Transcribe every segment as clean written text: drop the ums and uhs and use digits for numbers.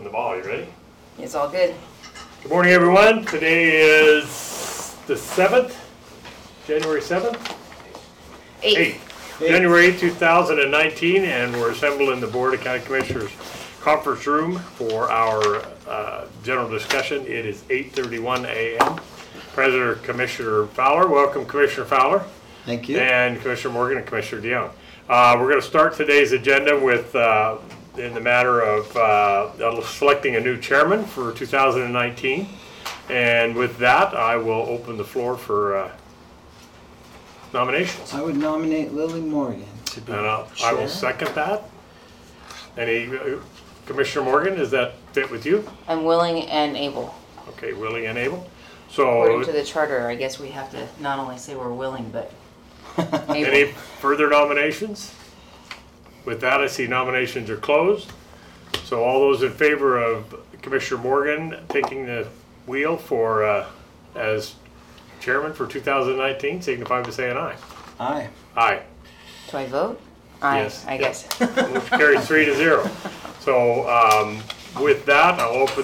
the ball. You ready? It's all good. Good morning, everyone. Today is the 7th, January 7th? 8th. January 8th, 2019, and we're assembled in the Board of County Commissioners conference room for our general discussion. It is 8:31 a.m. President Commissioner Fowler. Welcome, Commissioner Fowler. Thank you. And Commissioner Morgan and Commissioner DeYoung. We're going to start today's agenda with in the matter of selecting a new chairman for 2019. And with that, I will open the floor for nominations. I would nominate Lily Morgan to be And chair. I will second that. Any, Commissioner Morgan, does that fit with you? I'm willing and able. Okay, willing and able. According to So, the charter, I guess we have to not only say we're willing, but any able. further nominations? With that, I see nominations are closed. So all those in favor of Commissioner Morgan taking the wheel for, as chairman for 2019, signify by saying aye. Aye. Aye. Do I vote? Aye, Yes. I guess. Motion carries 3-0. So with that, I'll open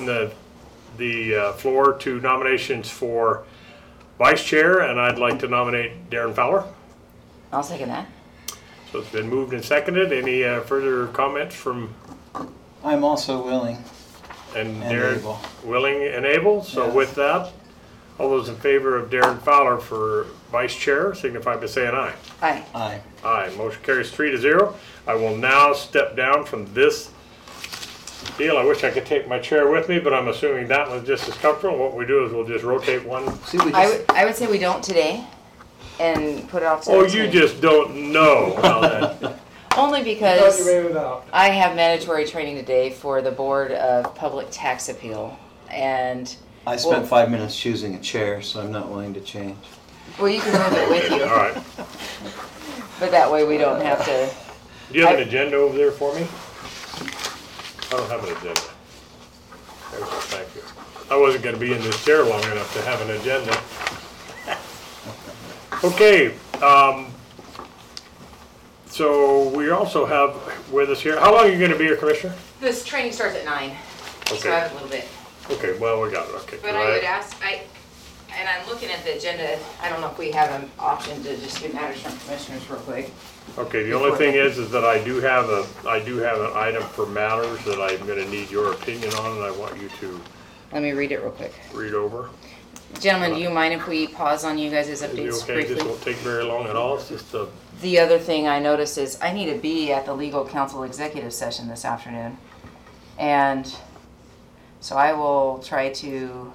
the floor to nominations for vice chair, and I'd like to nominate Darren Fowler. I'll second that. So it's been moved and seconded. Any further comments from I'm also willing and and Darren? able. Willing and able. So Yes. with that, all those in favor of Darren Fowler for vice chair signify by saying aye. Aye. Aye. Aye. Motion carries 3-0. I will now step down from this deal. I wish I could take my chair with me, but I'm assuming that one's just as comfortable. What we do is we'll just rotate one. See, we I just, would say we don't today and put it off to Oh, the you next just don't know how that. meeting. Only because I have mandatory training today for the Board of Public Tax Appeal. And, I spent 5 minutes choosing a chair, so I'm not willing to change. well, you can move it with All you, right. but that way we don't have to. Do you have an agenda over there for me? I don't have an agenda. There we go. Thank you. I wasn't going to be in this chair long enough to have an agenda. Okay. So we also have with us here. How long are you going to be here, Commissioner? This training starts at 9, so I Okay. have a little bit. Okay. Well, we got it. Okay. But I would ask, and I'm looking at the agenda, I don't know if we have an option to just do matters from commissioners real quick. Okay. The only thing is that I do have an item for matters that I'm going to need your opinion on, and I want you to Let me read it real quick. read over. Gentlemen, do you mind if we pause on you guys' Is it updates okay? This briefly? won't take very long at all. It's just a. The other thing I noticed is I need to be at the legal counsel executive session this afternoon. And so I will try to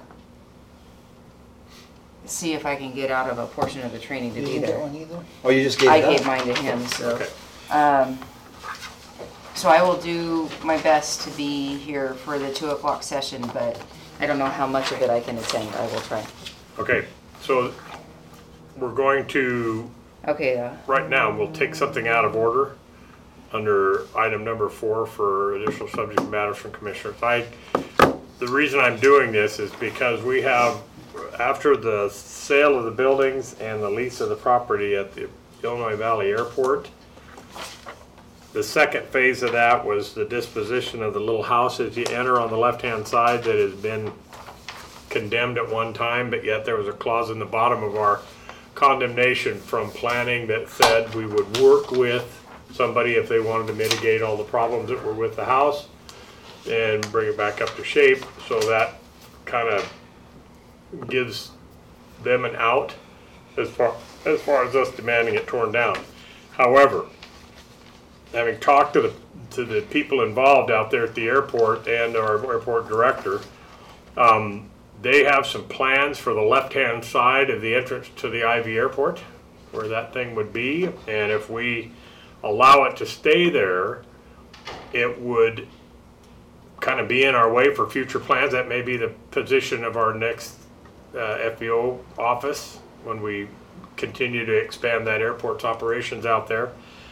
see if I can get out of a portion of the training to You be didn't get there. one either? Oh, you just gave I it gave up? mine to him, so. Okay. So I will do my best to be here for the 2 o'clock session, but I don't know how much of it I can attend. I will try. Okay. So we're going to. Okay, Right now, we'll take something out of order under item number 4 for additional subject matters from commissioners. The reason I'm doing this is because we have, after the sale of the buildings and the lease of the property at the Illinois Valley Airport, the second phase of that was the disposition of the little house as you enter on the left-hand side that has been condemned at one time, but yet there was a clause in the bottom of our condemnation from planning that said we would work with somebody if they wanted to mitigate all the problems that were with the house and bring it back up to shape. So that kind of gives them an out as far as us demanding it torn down. However, having talked to the people involved out there at the airport and our airport director, they have some plans for the left-hand side of the entrance to the Ivy Airport, where that thing would be. And if we allow it to stay there, it would kind of be in our way for future plans. That may be the position of our next FBO office when we continue to expand that airport's operations out there.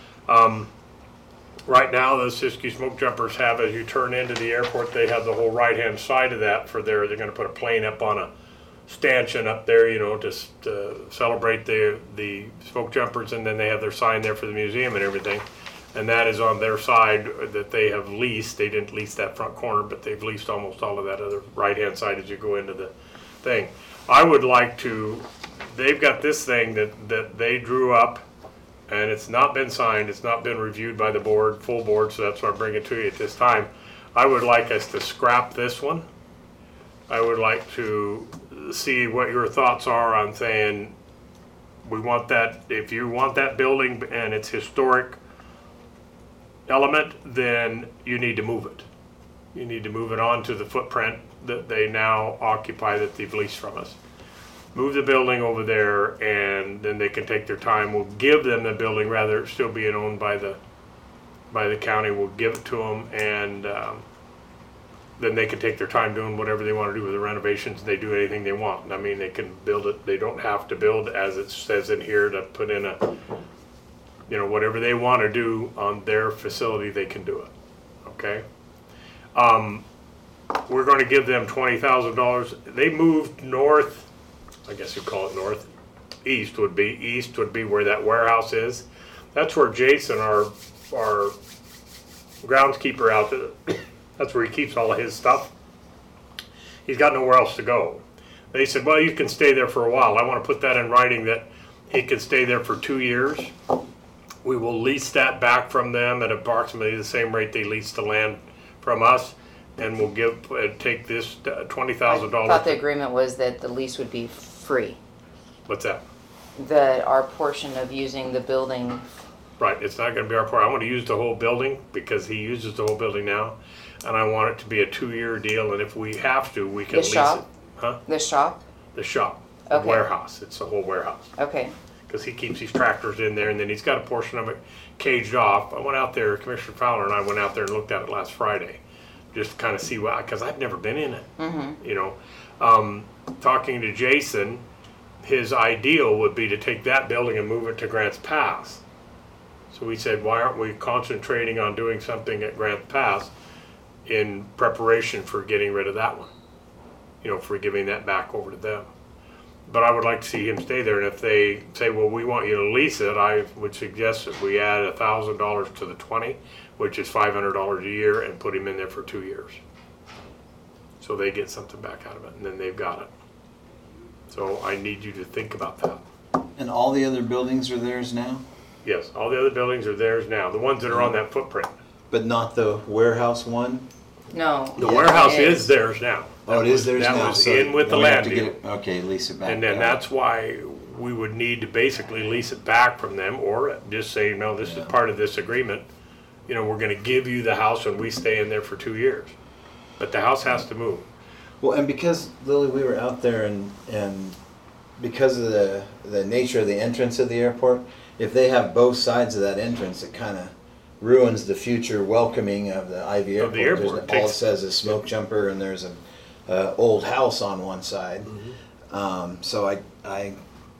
Right now, the Siskiyou Smoke Jumpers have, as you turn into the airport, they have the whole right-hand side of that for they're going to put a plane up on a stanchion up there, you know, to celebrate the smoke jumpers, and then they have their sign there for the museum and everything. And that is on their side that they have leased. They didn't lease that front corner, but they've leased almost all of that other right-hand side as you go into the thing. I would like to, they've got this thing that they drew up, and it's not been signed, it's not been reviewed by the board, full board, so that's why I bring it to you at this time. I would like us to scrap this one. I would like to see what your thoughts are on saying, we want that, if you want that building and it's historic element, then you need to move it. You need to move it on to the footprint that they now occupy that they've leased from us. Move the building over there, and then they can take their time. We'll give them the building rather than it still being owned by the county. We'll give it to them, and then they can take their time doing whatever they want to do with the renovations. They do anything they want. I mean, they can build it. They don't have to build as it says in here to put in a, you know, whatever they want to do on their facility, they can do it. Okay. We're going to give them $20,000. They moved north. I guess you'd call it north. East would be where that warehouse is. That's where Jason, our groundskeeper out there, that's where he keeps all of his stuff. He's got nowhere else to go. They said, well, you can stay there for a while. I want to put that in writing that he can stay there for 2 years. We will lease that back from them at approximately the same rate they lease the land from us, and we'll take this $20,000. I thought the agreement was that the lease would be free. What's that? That our portion of using the building. Right, it's not going to be our part. I want to use the whole building because he uses the whole building now, and I want it to be a 2-year deal. And if we have to, we can lease it. Huh? The shop. The shop. Okay. The warehouse. It's the whole warehouse. Okay. Because he keeps these tractors in there, and then he's got a portion of it caged off. I went out there, Commissioner Fowler and I went out there and looked at it last Friday, just to kind of see what, because I've never been in it. Mm-hmm. You know, talking to Jason, his ideal would be to take that building and move it to Grants Pass. So we said, why aren't we concentrating on doing something at Grants Pass in preparation for getting rid of that one? You know, for giving that back over to them. But I would like to see him stay there, and if they say, well, we want you to lease it, I would suggest that we add $1,000 to the 20, which is $500 a year, and put him in there for 2 years. So they get something back out of it, and then they've got it. So I need you to think about that. And all the other buildings are theirs now? Yes, all the other buildings are theirs now, the ones that are on that footprint. But not the warehouse one? No. The warehouse is theirs now. Oh, it is theirs now? That was so in with the we have land to deal. get it, okay, lease it back. And then yeah. that's why we would need to basically lease it back from them, or just say, no, this is part of this agreement. You know, we're gonna give you the house and we stay in there for 2 years. But the house has to move. Well, and because, Lily, we were out there and because of the nature of the entrance of the airport, if they have both sides of that entrance, it kind of ruins the future welcoming of the Ivy Airport. Of the airport. All it says is smoke jumper, and there's an old house on one side. Mm-hmm. So I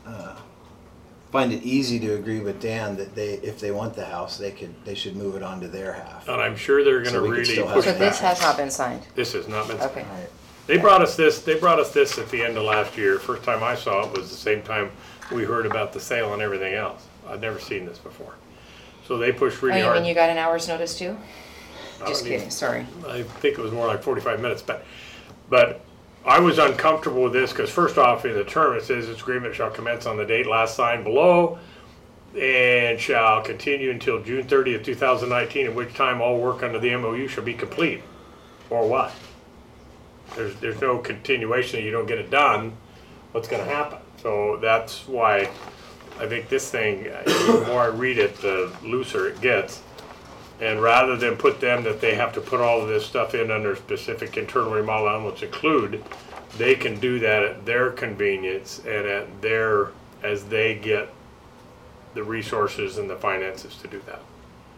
find it easy to agree with Dan that if they want the house, they should move it onto their half. And I'm sure they're gonna So we could really still have push So it this back. has not been signed. This has not been. Okay. Right. They brought us this at the end of last year. First time I saw it was the same time we heard about the sale and everything else. I'd never seen this before. So they pushed Oh, really you hard. mean you got an hour's notice too? I Just don't need- kidding, sorry. I think it was more like 45 minutes, but I was uncomfortable with this because first off in the term it says this agreement shall commence on the date last signed below and shall continue until June 30th, 2019, at which time all work under the MOU shall be complete. Or what? There's no continuation, you don't get it done, what's gonna happen? So that's why I think this thing, the more I read it, the looser it gets. And rather than put them that they have to put all of this stuff in under specific internal remodel elements include, they can do that at their convenience and at their, as they get the resources and the finances to do that.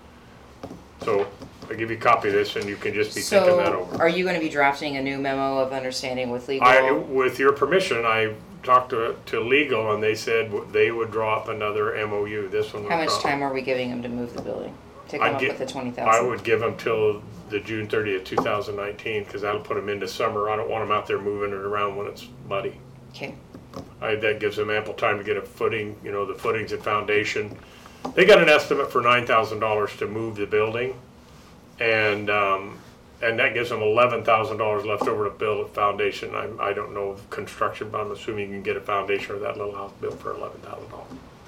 So I give you a copy of this and you can just be thinking that So over. are you gonna be drafting a new memo of understanding with legal? With your permission, I talked to legal and they said they would draw up another MOU. This one. How was much drawn. time are we giving them to move the building? To I'd come up gi- with the 20,000? I would give them till the June 30th, 2019, because that'll put them into summer. I don't want them out there moving it around when it's muddy. Okay, That gives them ample time to get a footing, you know, the footings and foundation. they got an estimate for $9,000 to move the building, and that gives them $11,000 left over to build a foundation. I don't know construction, but I'm assuming you can get a foundation of that little house built for $11,000.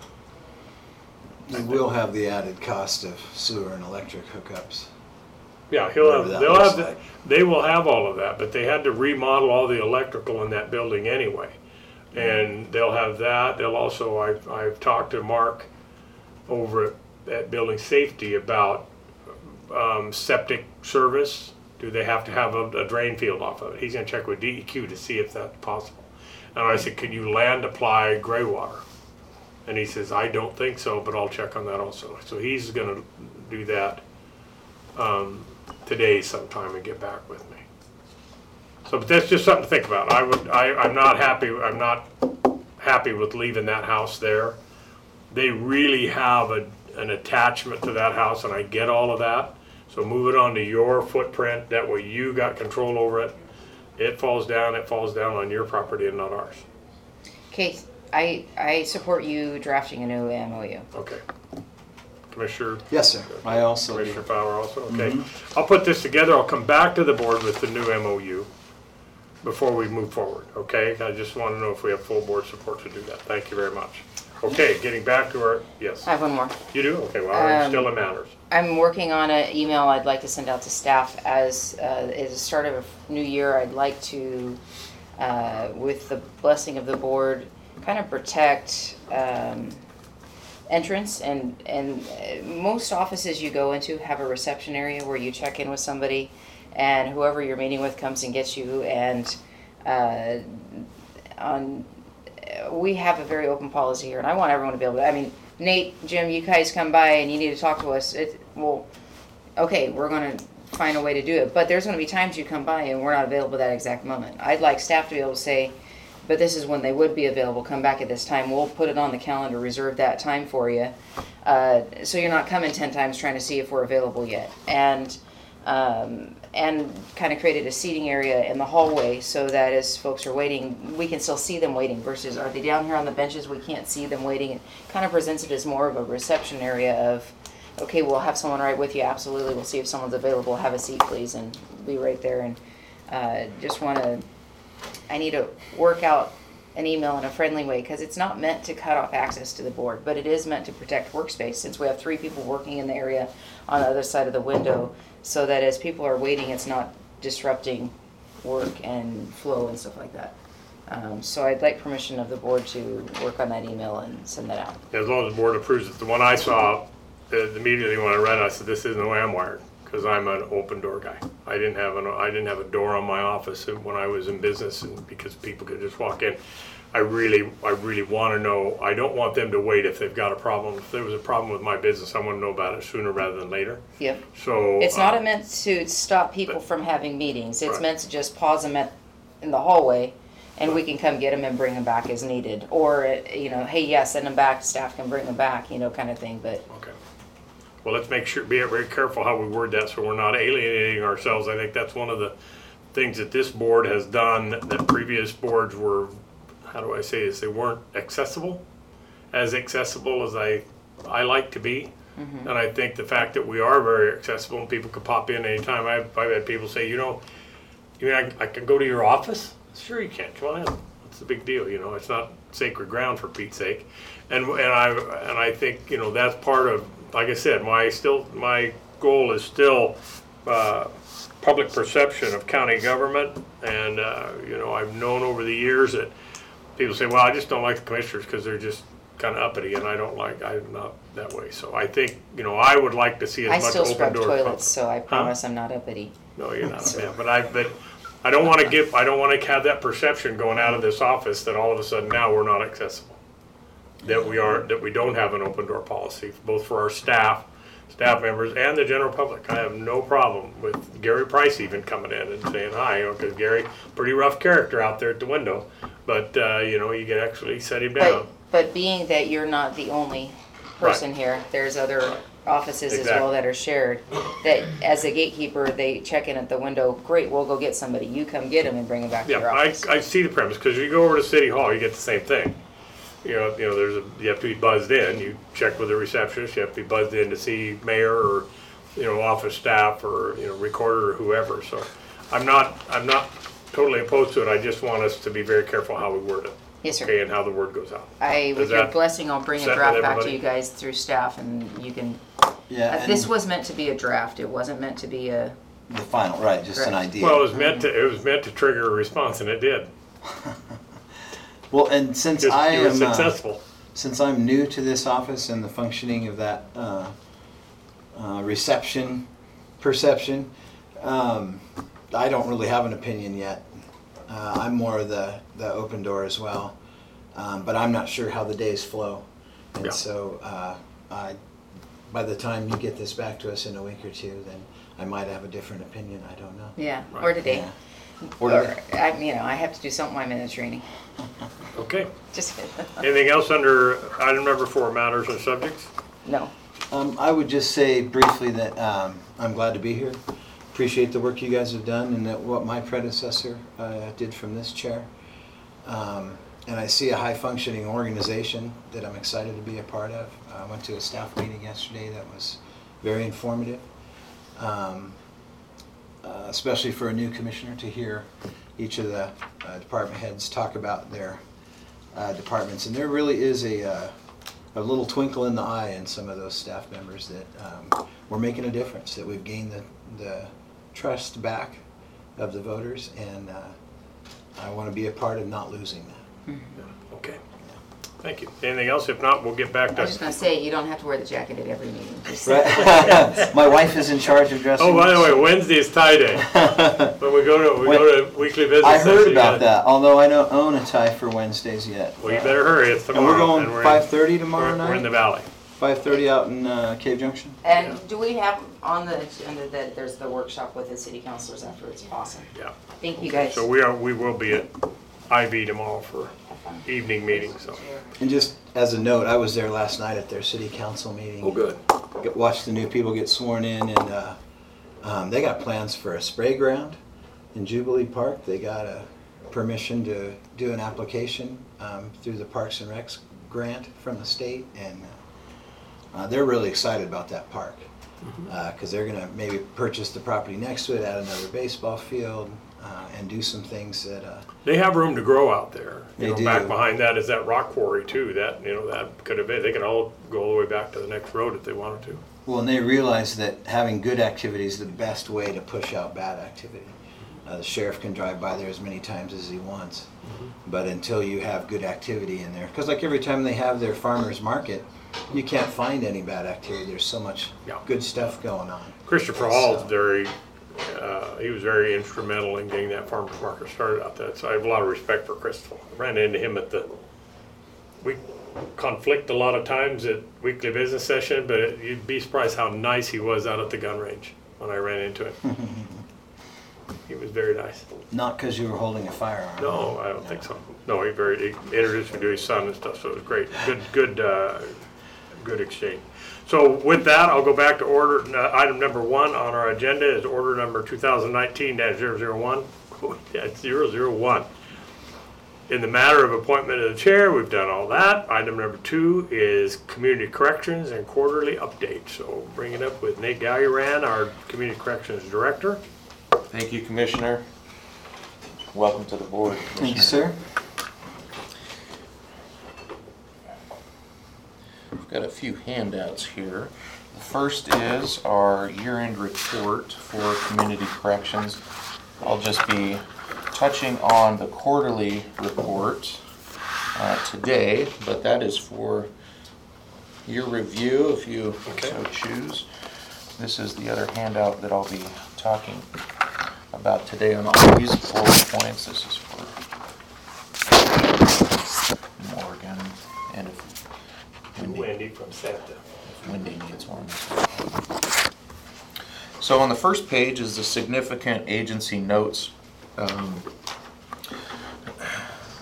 We will have the added cost of sewer and electric hookups. Yeah, Whatever that looks like. they will have all of that, but they had to remodel all the electrical in that building anyway. And they'll have that. They'll also, I've talked to Mark over at Building Safety about septic service. Do they have to have a drain field off of it? He's gonna check with DEQ to see if that's possible. And I said, can you land apply gray water? And he says, I don't think so, but I'll check on that also. So he's gonna do that today sometime and get back with me. So, but that's just something to think about. I'm not happy with leaving that house there. They really have an attachment to that house, and I get all of that. So move it onto your footprint. That way you got control over it. It falls down on your property and not ours. Okay, I support you drafting a new MOU. Okay. Commissioner? Yes, sir. I also do. Commissioner Fowler also? Okay. I'll put this together. I'll come back to the board with the new MOU before we move forward, okay? I just want to know if we have full board support to do that. Thank you very much. Okay, getting back to our, yes. I have one more. You do? Okay, well, still it matters. I'm working on an email I'd like to send out to staff as at the start of a new year. I'd like to, with the blessing of the board, kind of protect entrance and most offices you go into have a reception area where you check in with somebody and whoever you're meeting with comes and gets you, and we have a very open policy here, and I want everyone to be able to, I mean, Nate, Jim, you guys come by and you need to talk to us, well, okay, we're going to find a way to do it, but there's going to be times you come by and we're not available at that exact moment. I'd like staff to be able to say, but this is when they would be available, come back at this time, we'll put it on the calendar, reserve that time for you, so you're not coming 10 times trying to see if we're available yet. And kind of created a seating area in the hallway so that as folks are waiting, we can still see them waiting versus are they down here on the benches, we can't see them waiting. It kind of presents it as more of a reception area of, okay, we'll have someone right with you, absolutely, we'll see if someone's available, have a seat please, and be right there. And just want to, I need to work out an email in a friendly way because it's not meant to cut off access to the board, but it is meant to protect workspace since we have 3 people working in the area on the other side of the window, so that as people are waiting, it's not disrupting work and flow and stuff like that. So I'd like permission of the board to work on that email and send that out. As long as the board approves it. The one I saw, immediately when I read it, I said, this isn't the way I'm wired, because I'm an open door guy. I didn't have a door on my office when I was in business, and because people could just walk in. I really want to know. I don't want them to wait if they've got a problem. If there was a problem with my business, I want to know about it sooner rather than later. Yep. So it's not meant to stop people from having meetings. It's Right. meant to just pause them in the hallway, and we can come get them and bring them back as needed. Or hey, yeah, send them back. Staff can bring them back, kind of thing. But Okay. Well, let's be very careful how we word that so we're not alienating ourselves. I think that's one of the things that this board has done that previous boards were, how do I say this, they weren't as accessible as I like to be. Mm-hmm. And I think the fact that we are very accessible and people can pop in anytime. I've had people say, you mean I can go to your office? Sure you can, come on in. What's the big deal? It's not sacred ground for Pete's sake. And I think, that's part of, like I said, my goal is still public perception of county government. And, I've known over the years that people say, well, I just don't like the commissioners because they're just kind of uppity, and I'm not that way. So I think, I would like to see as much open door. I still scrub toilets, so I promise I'm not uppity. No, you're not. So. Yeah, but I don't want to have that perception going out of this office that all of a sudden now we're not accessible. That we don't have an open door policy, both for our staff members and the general public. I have no problem with Gary Price even coming in and saying hi, because Gary, pretty rough character out there at the window, but you can actually set him down. But being that you're not the only person Right. here, there's other offices Exactly. as well that are shared, that as a gatekeeper, they check in at the window, great, we'll go get somebody, you come get them and bring them back to your Yeah, office. I see the premise, because you go over to City Hall, you get the same thing. you know, you have to be buzzed in. You check with the receptionist. You have to be buzzed in to see mayor or, office staff or, recorder or whoever. So I'm not totally opposed to it. I just want us to be very careful how we word it. Yes, sir. Okay, and how the word goes out. With your blessing, I'll bring a set with draft back to everybody? you guys through staff, and you can. Yeah, This and was meant to be a draft. It wasn't meant to be a. the final, right, just an Correct. idea. Well, it was meant to trigger a response, and it did. Well, and since Just, I you were am successful. since I'm new to this office and the functioning of that perception, I don't really have an opinion yet. I'm more of the open door as well, but I'm not sure how the days flow, and Yeah. so by the time you get this back to us in a week or two, then I might have a different opinion. I don't know. Yeah, Right. or today. Yeah. Or, today. I have to do something while I'm in the training. Okay. Just Anything else under item number 4, matters and subjects? no. I would just say briefly that I'm glad to be here. Appreciate the work you guys have done and that what my predecessor did from this chair. And I see a high-functioning organization that I'm excited to be a part of. I went to a staff meeting yesterday that was very informative, especially for a new commissioner to hear each of the department heads talk about their departments. And there really is a little twinkle in the eye in some of those staff members that we're making a difference, that we've gained the trust back of the voters, and I want to be a part of not losing that. Okay. Thank you. Anything else? If not, we'll get back I was just to. gonna say you don't have to wear the jacket at every meeting. Just Right. My wife is in charge of dressing. Oh, by the way, Wednesday is tie day. When we go to weekly business. I heard session, about that, although I don't own a tie for Wednesdays yet. Well, you better hurry. It's And tomorrow. we're going in- 5:30 tomorrow We're in the night? valley. 5:30 out in Cave Junction? And do we have on the agenda that there's the workshop with the city councilors afterwards? Awesome. Yeah. Thank you guys. So we will be at IB tomorrow for Have fun. evening meeting. So. And just as a note, I was there last night at their city council meeting. Oh, good. Watched the new people get sworn in, and they got plans for a spray ground in Jubilee Park. They got a permission to do an application through the Parks and Recs grant from the state, and they're really excited about that park because they're going to maybe purchase the property next to it, add another baseball field, and do some things that. They have room to grow out there. They do. Back behind that is that rock quarry too. That that could have been. They could all go all the way back to the next road if they wanted to. Well, and they realize that having good activity is the best way to push out bad activity. The sheriff can drive by there as many times as he wants, but until you have good activity in there, because like every time they have their farmers market, you can't find any bad activity. There's so much Yeah. good stuff going on. Christopher Hall's So- he was very instrumental in getting that farmer's market started out there. So I have a lot of respect for Christopher. I ran into him we conflict a lot of times at weekly business session, but you'd be surprised how nice he was out at the gun range when I ran into him. He was very nice. Not because you were holding a firearm. No, I don't think so. No, he introduced me to his son and stuff, so it was great. Good exchange. So with that, I'll go back to order. Item number 1 on our agenda is order number 2019-001. That's 001. In the matter of appointment of the chair, we've done all that. Item number 2 is community corrections and quarterly update. So bring it up with Nate Galliran, our community corrections director. Thank you, Commissioner. Welcome to the board, Thank you, Commissioner. sir. We've got a few handouts here. The first is our year-end report for community corrections. I'll just be touching on the quarterly report today, but that is for your review if you so choose. This is the other handout that I'll be talking about today on all these bullet points. This is for Morgan, and if Wendy from Santa. Wendy needs one. So on the first page is the significant agency notes.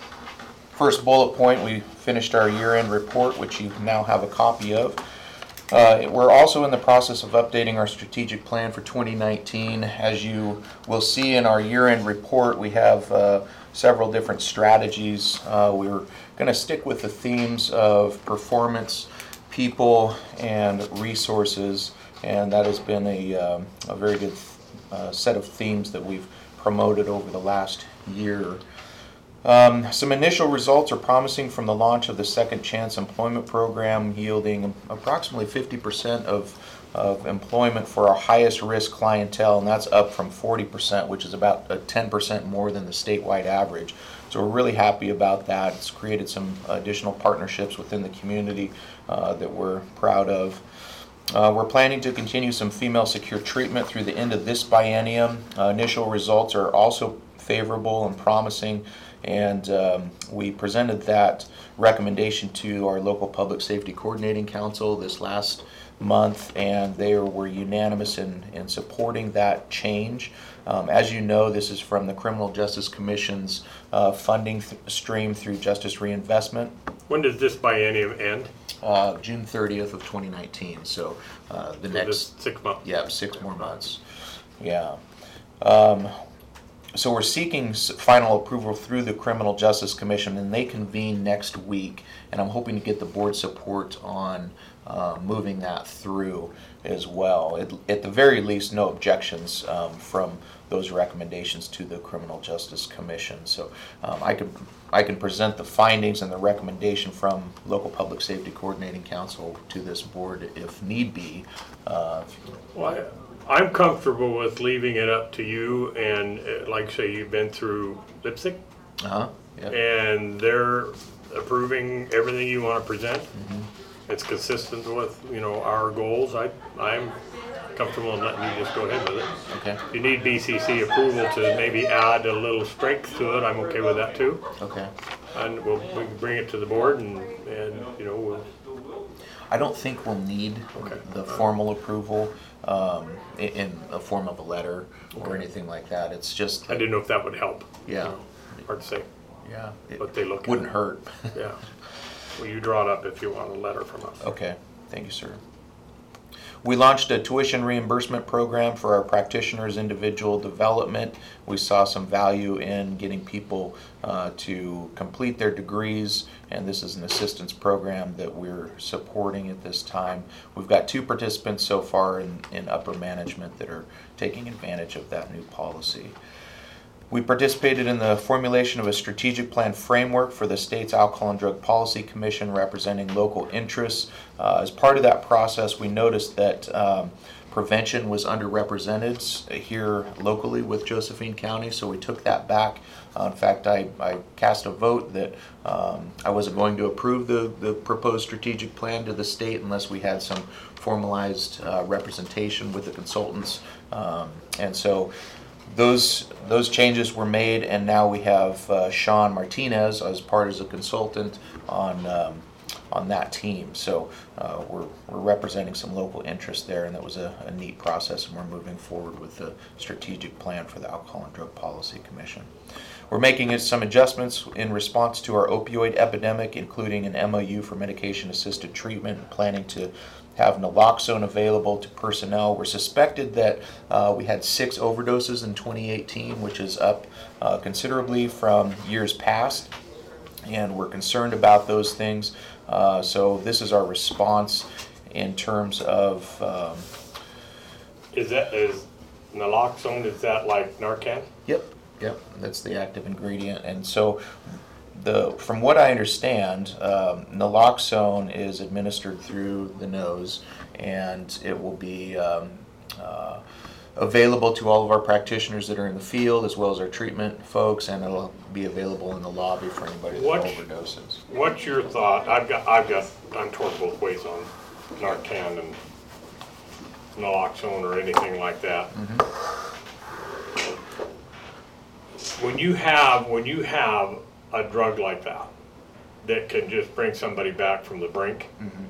First bullet point, we finished our year-end report, which you now have a copy of. We're also in the process of updating our strategic plan for 2019. As you will see in our year-end report, we have several different strategies. We're going to stick with the themes of performance, people, and resources, and that has been a very good set of themes that we've promoted over the last year. Some initial results are promising from the launch of the Second Chance Employment Program, yielding approximately 50% of employment for our highest risk clientele, and that's up from 40%, which is about 10% more than the statewide average. So we're really happy about that. It's created some additional partnerships within the community that we're proud of. We're planning to continue some female secure treatment through the end of this biennium. Initial results are also favorable and promising, and we presented that recommendation to our local public safety coordinating council this last month, and they were unanimous in supporting that change. As you know, this is from the Criminal Justice Commission's funding stream through Justice Reinvestment. When does this biennium end? June 30th of 2019, so the So next just 6 months. Yeah, 6 more months. Yeah. So we're seeking final approval through the Criminal Justice Commission, and they convene next week. And I'm hoping to get the board support on moving that through as well. At the very least, no objections from those recommendations to the Criminal Justice Commission. So I can present the findings and the recommendation from local public safety coordinating council to this board if need be. Well, I'm comfortable with leaving it up to you, and like say you've been through Lipstick, Yep. and they're approving everything you want to present. It's consistent with, our goals. I'm comfortable in letting you just go ahead with it. Okay. If you need BCC approval to maybe add a little strength to it, I'm okay with that too. Okay. And we can bring it to the board and we'll. I don't think we'll need Okay. the formal approval in the form of a letter or anything like that. It's just I didn't know if that would help. Yeah. Hard to say, Yeah, it but they look. wouldn't hurt. Yeah. Well, you draw it up if you want a letter from us. Okay, thank you, sir. We launched a tuition reimbursement program for our practitioners' individual development. We saw some value in getting people to complete their degrees, and this is an assistance program that we're supporting at this time. We've got 2 participants so far in upper management that are taking advantage of that new policy. We participated in the formulation of a strategic plan framework for the state's Alcohol and Drug Policy Commission representing local interests. As part of that process, we noticed that prevention was underrepresented here locally with Josephine County, so we took that back. In fact, I cast a vote that I wasn't going to approve the proposed strategic plan to the state unless we had some formalized representation with the consultants. And so those changes were made, and now we have Sean Martinez as part as a consultant on that team. So we're representing some local interest there, and that was a neat process, and we're moving forward with the strategic plan for the Alcohol and Drug Policy Commission. We're making some adjustments in response to our opioid epidemic, including an MOU for medication-assisted treatment, and planning to have naloxone available to personnel. We're suspected that we had 6 overdoses in 2018, which is up considerably from years past, and we're concerned about those things. So this is our response in terms of... Is naloxone, is that like Narcan? Yep, that's the active ingredient. And so from what I understand, naloxone is administered through the nose, and it will be available to all of our practitioners that are in the field, as well as our treatment folks, and it'll be available in the lobby for anybody that overdoses. What's your thought? I'm torn both ways on Narcan and naloxone or anything like that. When you have a drug like that can just bring somebody back from the brink,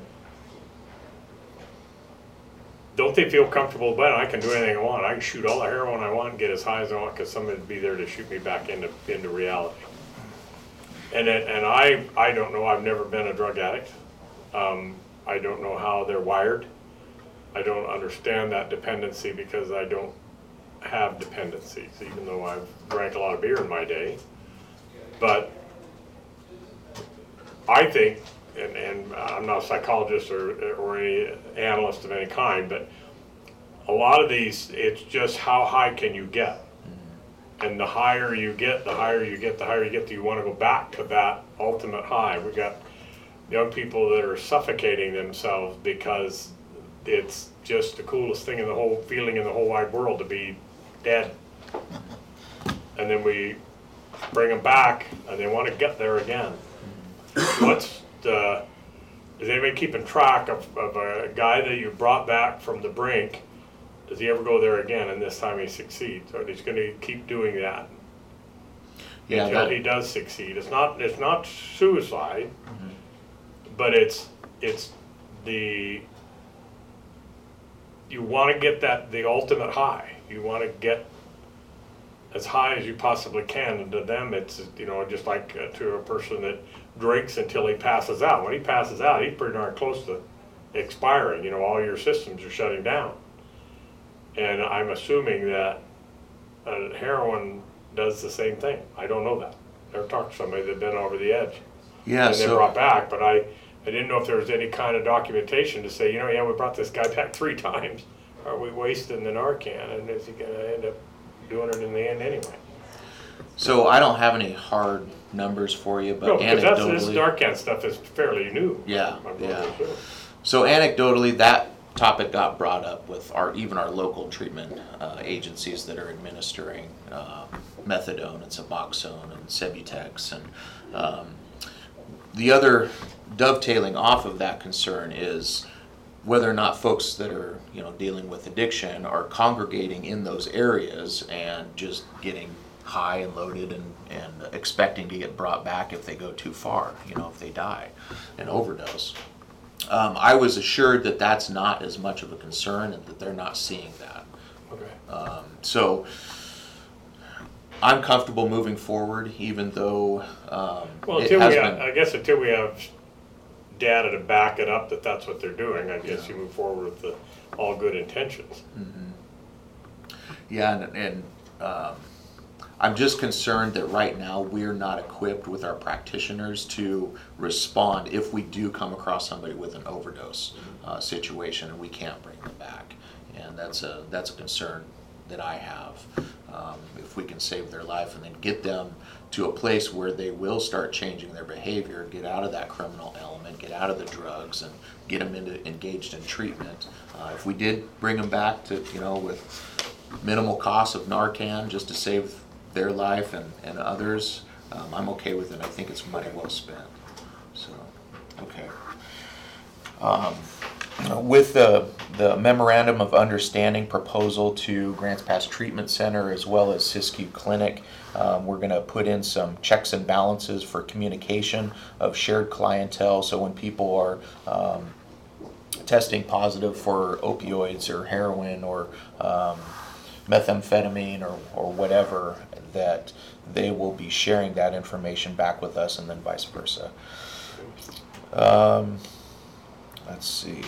don't they feel comfortable? But I can do anything I want. I can shoot all the heroin I want and get as high as I want because somebody would be there to shoot me back into reality. And I don't know. I've never been a drug addict. I don't know how they're wired. I don't understand that dependency because I don't have dependencies, even though I've drank a lot of beer in my day. But I think, and I'm not a psychologist or any analyst of any kind, but a lot of these, it's just how high can you get? And the higher you get, the higher you get, the higher you get, you want to go back to that ultimate high. We got young people that are suffocating themselves because it's just the coolest thing in the whole feeling in the whole wide world to be dead. And then we bring them back and they want to get there again. Is anybody keeping track of a guy that you brought back from the brink? Does he ever go there again and this time he succeeds? Or he's going to keep doing that until he does succeed? It's not suicide, but it's the, you want to get the ultimate high. You want to get as high as you possibly can, and to them it's, just like to a person that drinks until he passes out. When he passes out, he's pretty darn close to expiring. All your systems are shutting down. And I'm assuming that heroin does the same thing. I don't know that. Never talked to somebody that's been over the edge. Yeah, and then brought back, but I didn't know if there was any kind of documentation to say, we brought this guy back 3 times. Are we wasting the Narcan? And is he going to end up doing it in the end anyway? So I don't have any hard numbers for you, but no, because this anecdotally, Narcan stuff is fairly new. Yeah. So anecdotally, that topic got brought up with even our local treatment agencies that are administering methadone and Suboxone and Subutex, and the other dovetailing off of that concern is whether or not folks that are dealing with addiction are congregating in those areas and just getting high and loaded and expecting to get brought back if they go too far, if they die and overdose. I was assured that that's not as much of a concern and that they're not seeing that. Okay. So I'm comfortable moving forward, even though until we have data to back it up that that's what they're doing, I guess you move forward with all good intentions. Mm-hmm. Yeah, and I'm just concerned that right now we're not equipped with our practitioners to respond if we do come across somebody with an overdose situation and we can't bring them back. And that's a concern that I have. If we can save their life and then get them to a place where they will start changing their behavior, get out of that criminal element, get out of the drugs, and get them engaged in treatment. If we did bring them back to, with minimal cost of Narcan just to save their life and others, I'm okay with it. I think it's money well spent. So, okay. With the memorandum of understanding proposal to Grants Pass Treatment Center as well as Siskiyou Clinic, we're going to put in some checks and balances for communication of shared clientele. So when people are testing positive for opioids or heroin or methamphetamine or whatever, that they will be sharing that information back with us and then vice versa. Let's see.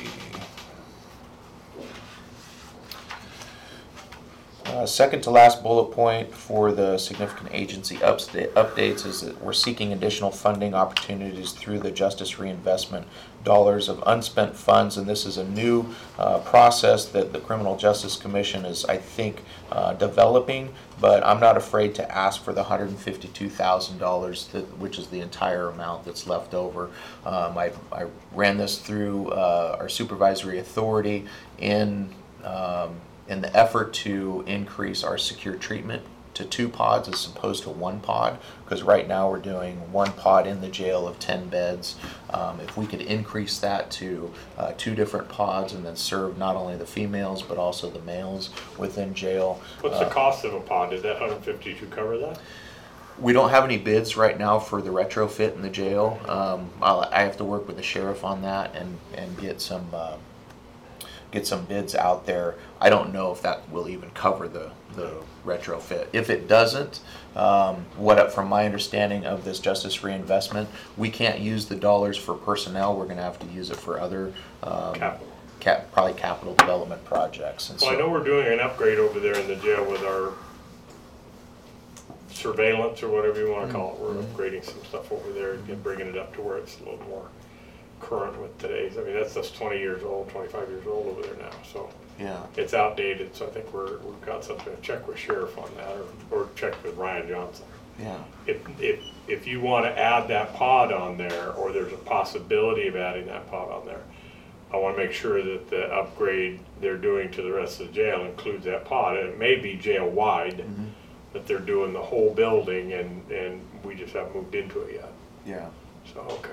Second to last bullet point for the significant agency updates is that we're seeking additional funding opportunities through the Justice Reinvestment dollars of unspent funds, and this is a new process that the Criminal Justice Commission is, I think, developing, but I'm not afraid to ask for the $152,000, which is the entire amount that's left over. I ran this through our supervisory authority in the effort to increase our secure treatment to 2 pods as opposed to 1 pod, because right now we're doing 1 pod in the jail of 10 beds. If we could increase that to 2 different pods and then serve not only the females but also the males within jail. What's the cost of a pod? Did that 152 cover that? We don't have any bids right now for the retrofit in the jail. I have to work with the sheriff on that and get get some bids out there. I don't know if that will even cover the retrofit. If it doesn't, from my understanding of this Justice Reinvestment, we can't use the dollars for personnel. We're going to have to use it for other Capital. probably capital development projects. And Well, I know we're doing an upgrade over there in the jail with our surveillance or whatever you want to call it. We're upgrading some stuff over there and bringing it up to where it's a little more current with today's. I mean, that's just 20 years old, 25 years old over there now. So yeah. it's outdated. So I think we've got something to check with Sheriff on that, or check with Ryan Johnson. Yeah. If you want to add that pod on there, or there's a possibility of adding that pod on there, I want to make sure that the upgrade they're doing to the rest of the jail includes that pod. And it may be jail-wide, that they're doing the whole building, and we just haven't moved into it yet. Yeah. So, okay.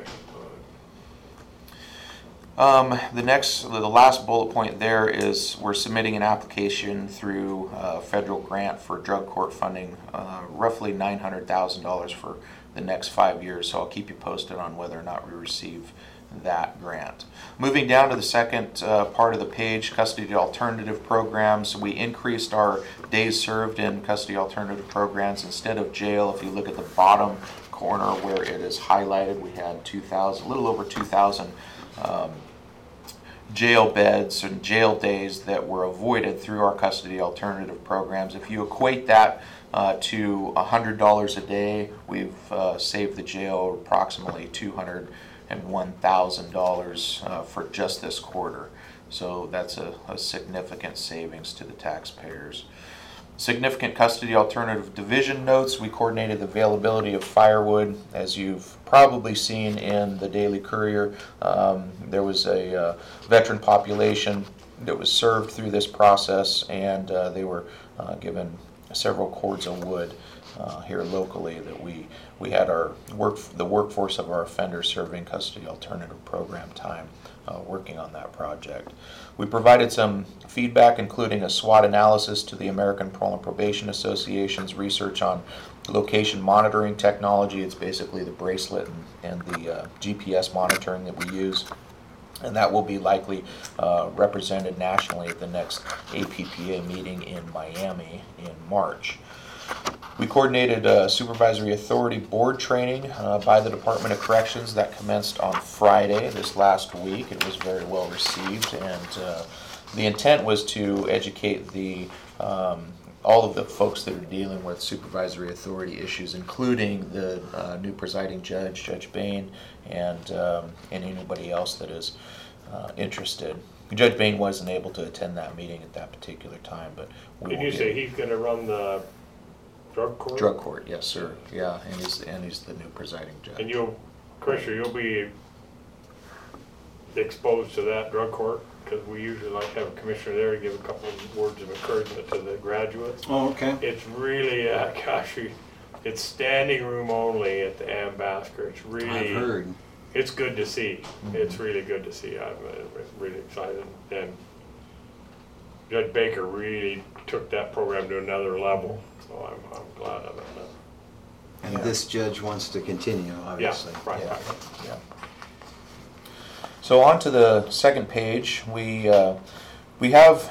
The last bullet point there is we're submitting an application through a federal grant for drug court funding, roughly $900,000 for the next 5 years. So I'll keep you posted on whether or not we receive that grant. Moving down to the second part of the page, custody alternative programs. We increased our days served in custody alternative programs instead of jail. If you look at the bottom corner where it is highlighted, we had a little over 2,000 jail beds and jail days that were avoided through our custody alternative programs. If you equate that to $100 a day, we've saved the jail approximately $201,000 for just this quarter. So that's a significant savings to the taxpayers. Significant custody alternative division notes. We coordinated the availability of firewood. As you've probably seen in the Daily Courier, there was a veteran population that was served through this process, and they were given several cords of wood here locally that we had the workforce of our offenders serving custody alternative program time working on that project. We provided some feedback, including a SWOT analysis to the American Parole and Probation Association's research on location monitoring technology. It's basically the bracelet and the GPS monitoring that we use. And that will be likely represented nationally at the next APPA meeting in Miami in March. We coordinated a supervisory authority board training by the Department of Corrections that commenced on Friday this last week. It was very well received, and the intent was to educate all of the folks that are dealing with supervisory authority issues, including the new presiding judge, Judge Bain, and anybody else that is interested. Judge Bain wasn't able to attend that meeting at that particular time, but Did you say he's going to run the drug court? Drug court, yes, sir. Yeah, and he's the new presiding judge. And Commissioner, you'll be exposed to that drug court, because we usually like to have a commissioner there to give a couple of words of encouragement to the graduates. Oh, okay. It's really, it's standing room only at the Ambassador. It's really, I've heard. It's good to see. It's really good to see. I'm really excited. And Judge Baker really took that program to another level. So I'm glad of it. And this judge wants to continue, obviously. Yeah, right. Yeah. So on to the second page, we have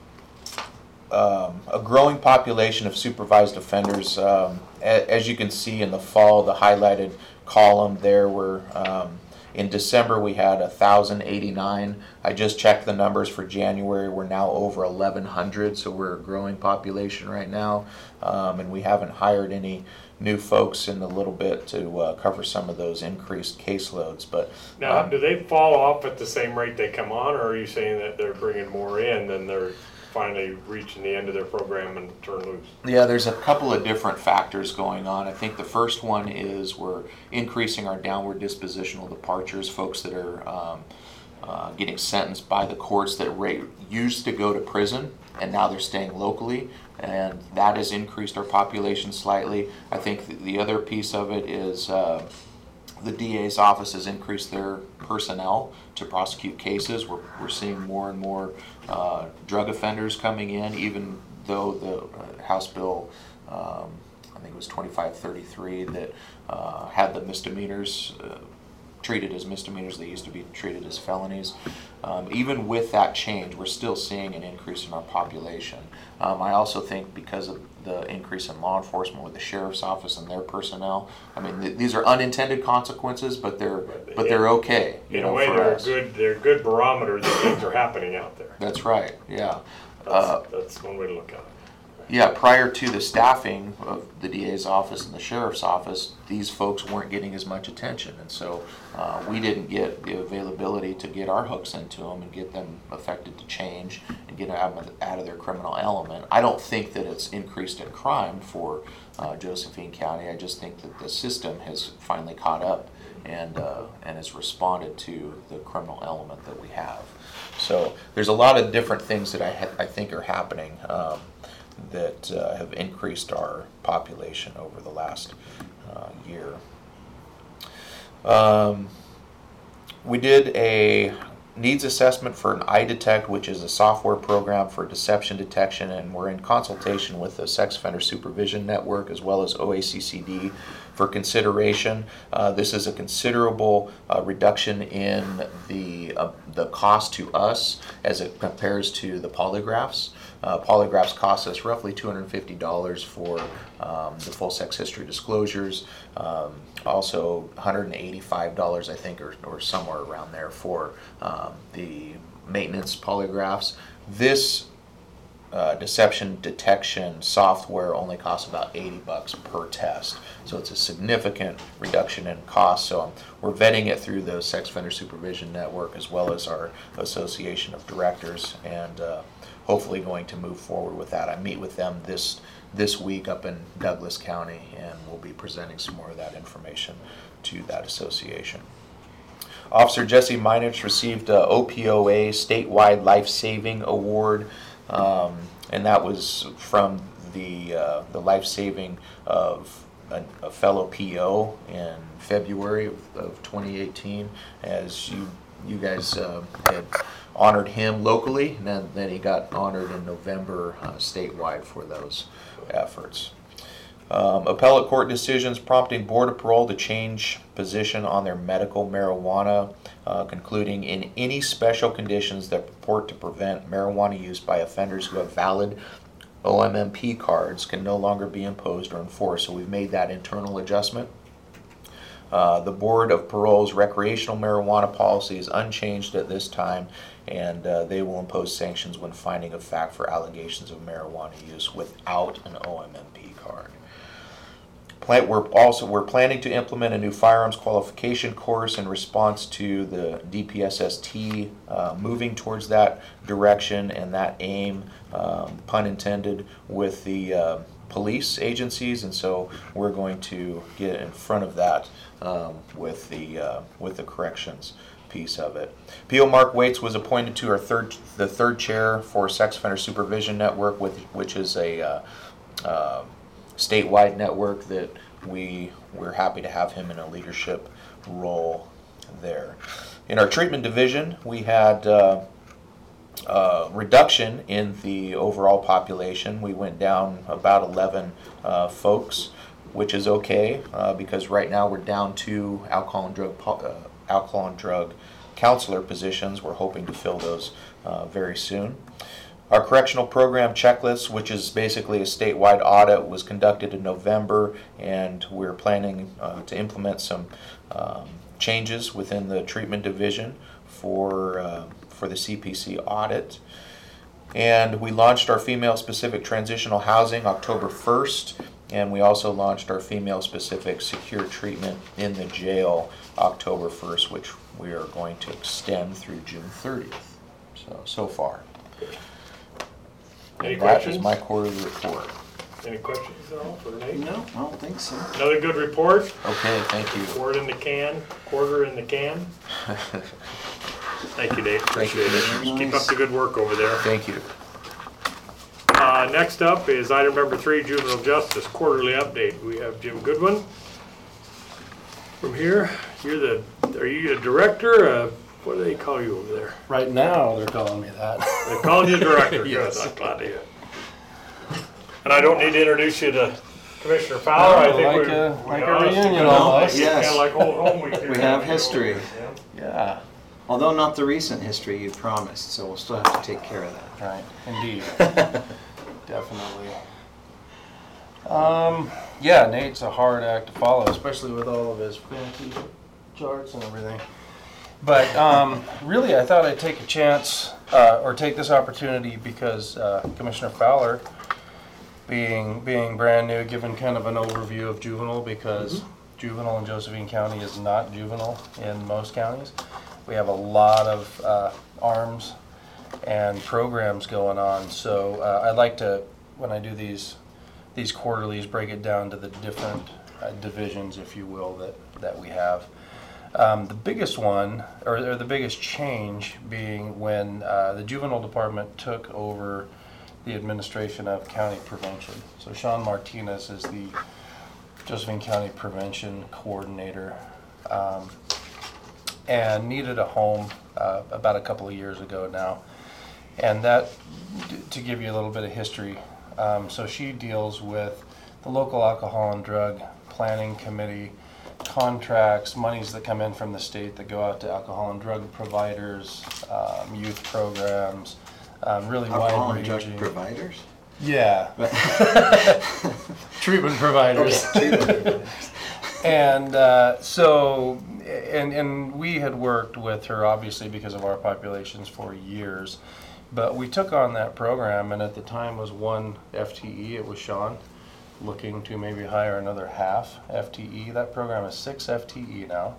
a growing population of supervised offenders. As you can see in the fall, the highlighted column there, in December we had 1,089. I just checked the numbers for January. We're now over 1,100, so we're a growing population right now, and we haven't hired any new folks in a little bit to cover some of those increased caseloads. But now, do they fall off at the same rate they come on, or are you saying that they're bringing more in than they're finally reaching the end of their program and turn loose? Yeah, there's a couple of different factors going on. I think the first one is we're increasing our downward dispositional departures, folks that are getting sentenced by the courts that used to go to prison, and now they're staying locally, and that has increased our population slightly. I think the other piece of it is the DA's office has increased their personnel to prosecute cases. We're seeing more and more drug offenders coming in, even though the House Bill, I think it was 2533, that had the misdemeanors treated as misdemeanors. They used to be treated as felonies. Even with that change, we're still seeing an increase in our population. I also think because of the increase in law enforcement with the sheriff's office and their personnel, I mean, these are unintended consequences, but they're okay. In a way, they're a good barometer that things are happening out there. That's right. Yeah. That's one way to look at it. Yeah, prior to the staffing of the DA's office and the sheriff's office, these folks weren't getting as much attention. And so we didn't get the availability to get our hooks into them and get them affected to change and get out of their criminal element. I don't think that it's increased in crime for Josephine County. I just think that the system has finally caught up and has responded to the criminal element that we have. So there's a lot of different things that I think are happening that have increased our population over the last year. We did a needs assessment for an iDetect, which is a software program for deception detection, and we're in consultation with the Sex Offender Supervision Network as well as OACCD for consideration. This is a considerable reduction in the cost to us as it compares to the polygraphs. Polygraphs cost us roughly $250 for the full sex history disclosures, also $185 I think or somewhere around there for the maintenance polygraphs. This deception detection software only costs about $80 per test, so it's a significant reduction in cost. So we're vetting it through the Sex Offender Supervision Network as well as our Association of Directors, and hopefully going to move forward with that. I meet with them this week up in Douglas County, and we'll be presenting some more of that information to that association. Officer Jesse Meinich received a OPOA statewide life-saving award, and that was from the life-saving of a fellow PO in February of 2018, as you guys had honored him locally, and then he got honored in November statewide for those efforts. Appellate court decisions prompting Board of Parole to change position on their medical marijuana, concluding in any special conditions that purport to prevent marijuana use by offenders who have valid OMMP cards can no longer be imposed or enforced. So we've made that internal adjustment. The Board of Parole's recreational marijuana policy is unchanged at this time, and they will impose sanctions when finding of fact for allegations of marijuana use without an OMMP card. We're planning to implement a new firearms qualification course in response to the DPSST moving towards that direction and that aim, pun intended, with the police agencies, and so we're going to get in front of that with the corrections piece of it. P.O. Mark Waits was appointed to the third chair for Sex Offender Supervision Network, which is a statewide network that we're happy to have him in a leadership role there. In our treatment division, we had reduction in the overall population. We went down about 11 folks, which is okay because right now we're down to alcohol and drug counselor positions. We're hoping to fill those very soon. Our correctional program checklist, which is basically a statewide audit, was conducted in November, and we're planning to implement some changes within the treatment division for the CPC audit. And we launched our female-specific transitional housing October 1st, and we also launched our female-specific secure treatment in the jail October 1st, which we are going to extend through June 30th. So far. Any And questions? that is my quarterly report. Any questions at all for Nate? No, I don't think so. Another good report. Okay, thank you. Quarter in the can. Thank you, Dave. Appreciate it. Keep up the good work over there. Thank you. Next up is item number 3, juvenile justice quarterly update. We have Jim Goodwin from here. Are you the director? What do they call you over there? Right now, they're calling me that. They're calling you director. Yes. Good. I'm glad to hear it. And I don't need to introduce you to Commissioner Fowler, I think like we a are reunion kinda almost. Yes. Kind of like old home week here. We have history. Yeah, Although not the recent history you promised, so we'll still have to take care of that. right, indeed, definitely. Yeah, Nate's a hard act to follow, especially with all of his fancy charts and everything. But really, I thought I'd take a chance, or take this opportunity because Commissioner Fowler, being brand new, given kind of an overview of juvenile, because juvenile in Josephine County is not juvenile in most counties. We have a lot of arms and programs going on. So I'd like to, when I do these quarterlies, break it down to the different divisions, if you will, that we have. The biggest one, or the biggest change, being when the juvenile department took over the administration of county prevention. So Sean Martinez is the Josephine County Prevention Coordinator, and needed a home about a couple of years ago now. And that, to give you a little bit of history, so she deals with the local alcohol and drug planning committee, contracts, monies that come in from the state that go out to alcohol and drug providers, youth programs, really Alcohol and drug wide-ranging. providers? Yeah, treatment providers. Okay. And so we had worked with her, obviously, because of our populations for years. But we took on that program, and at the time was 1 FTE. It was Sean, looking to maybe hire another half FTE. That program is 6 FTE now,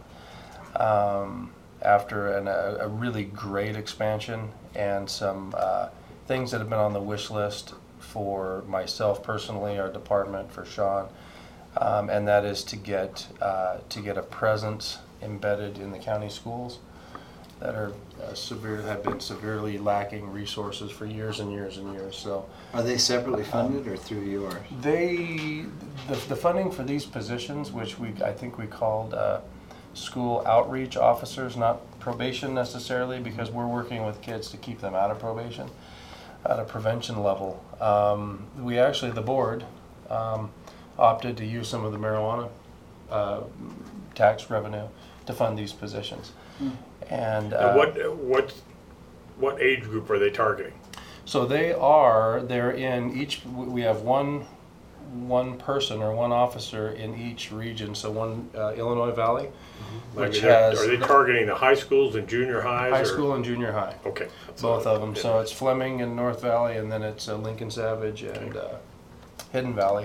after a really great expansion and some things that have been on the wish list for myself personally, our department, for Sean, and that is to get a presence embedded in the county schools that are have been severely lacking resources for years and years and years. So Are they separately funded or through yours? the funding for these positions, which I think we called school outreach officers, not probation necessarily, because we're working with kids to keep them out of probation at a prevention level. We actually, the board, opted to use some of the marijuana tax revenue to fund these positions. And what age group are they targeting? so they're in each, we have one person or one officer in each region. So one Illinois Valley, which has Are they targeting the high schools and junior highs? high or- school and junior high, Okay. That's both all. of them. So it's Fleming and North Valley, and then it's Lincoln Savage and Hidden Valley.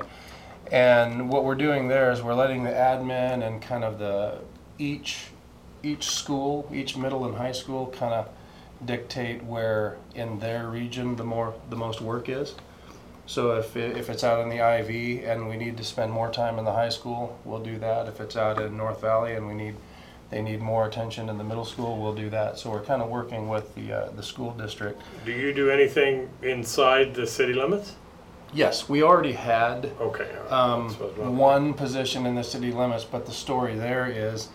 And what we're doing there is we're letting the admin and kind of each school, each middle and high school, kind of dictate where in their region the most work is. So if it's out in the IV and we need to spend more time in the high school, we'll do that. If it's out in North Valley and they need more attention in the middle school, we'll do that. So we're kind of working with the school district. Do you do anything inside the city limits? Yes, we already had Okay. all right. That's what I was wondering. one position in the city limits, but the story there is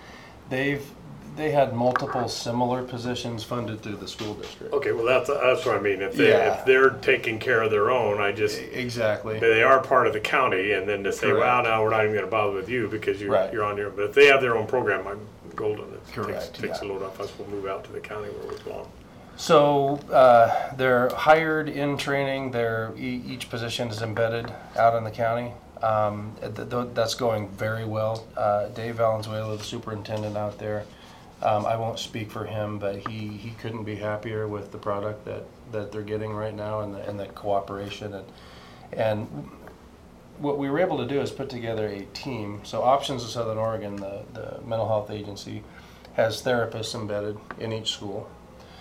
they had multiple similar positions funded through the school district. Okay, well, that's what I mean. If Yeah. they're taking care of their own, Exactly. they are part of the county, and then to say, Correct. well, now we're not even going to bother with you because Right. you're on your. But if they have their own program, I'm golden. It Correct, takes yeah. a load off us. We'll move out to the county where we belong. So they're hired in training. Each position is embedded out in the county. That's going very well. Dave Valenzuela, the superintendent out there, I won't speak for him, but he couldn't be happier with the product that they're getting right now and the cooperation. And what we were able to do is put together a team. So Options of Southern Oregon, the mental health agency, has therapists embedded in each school.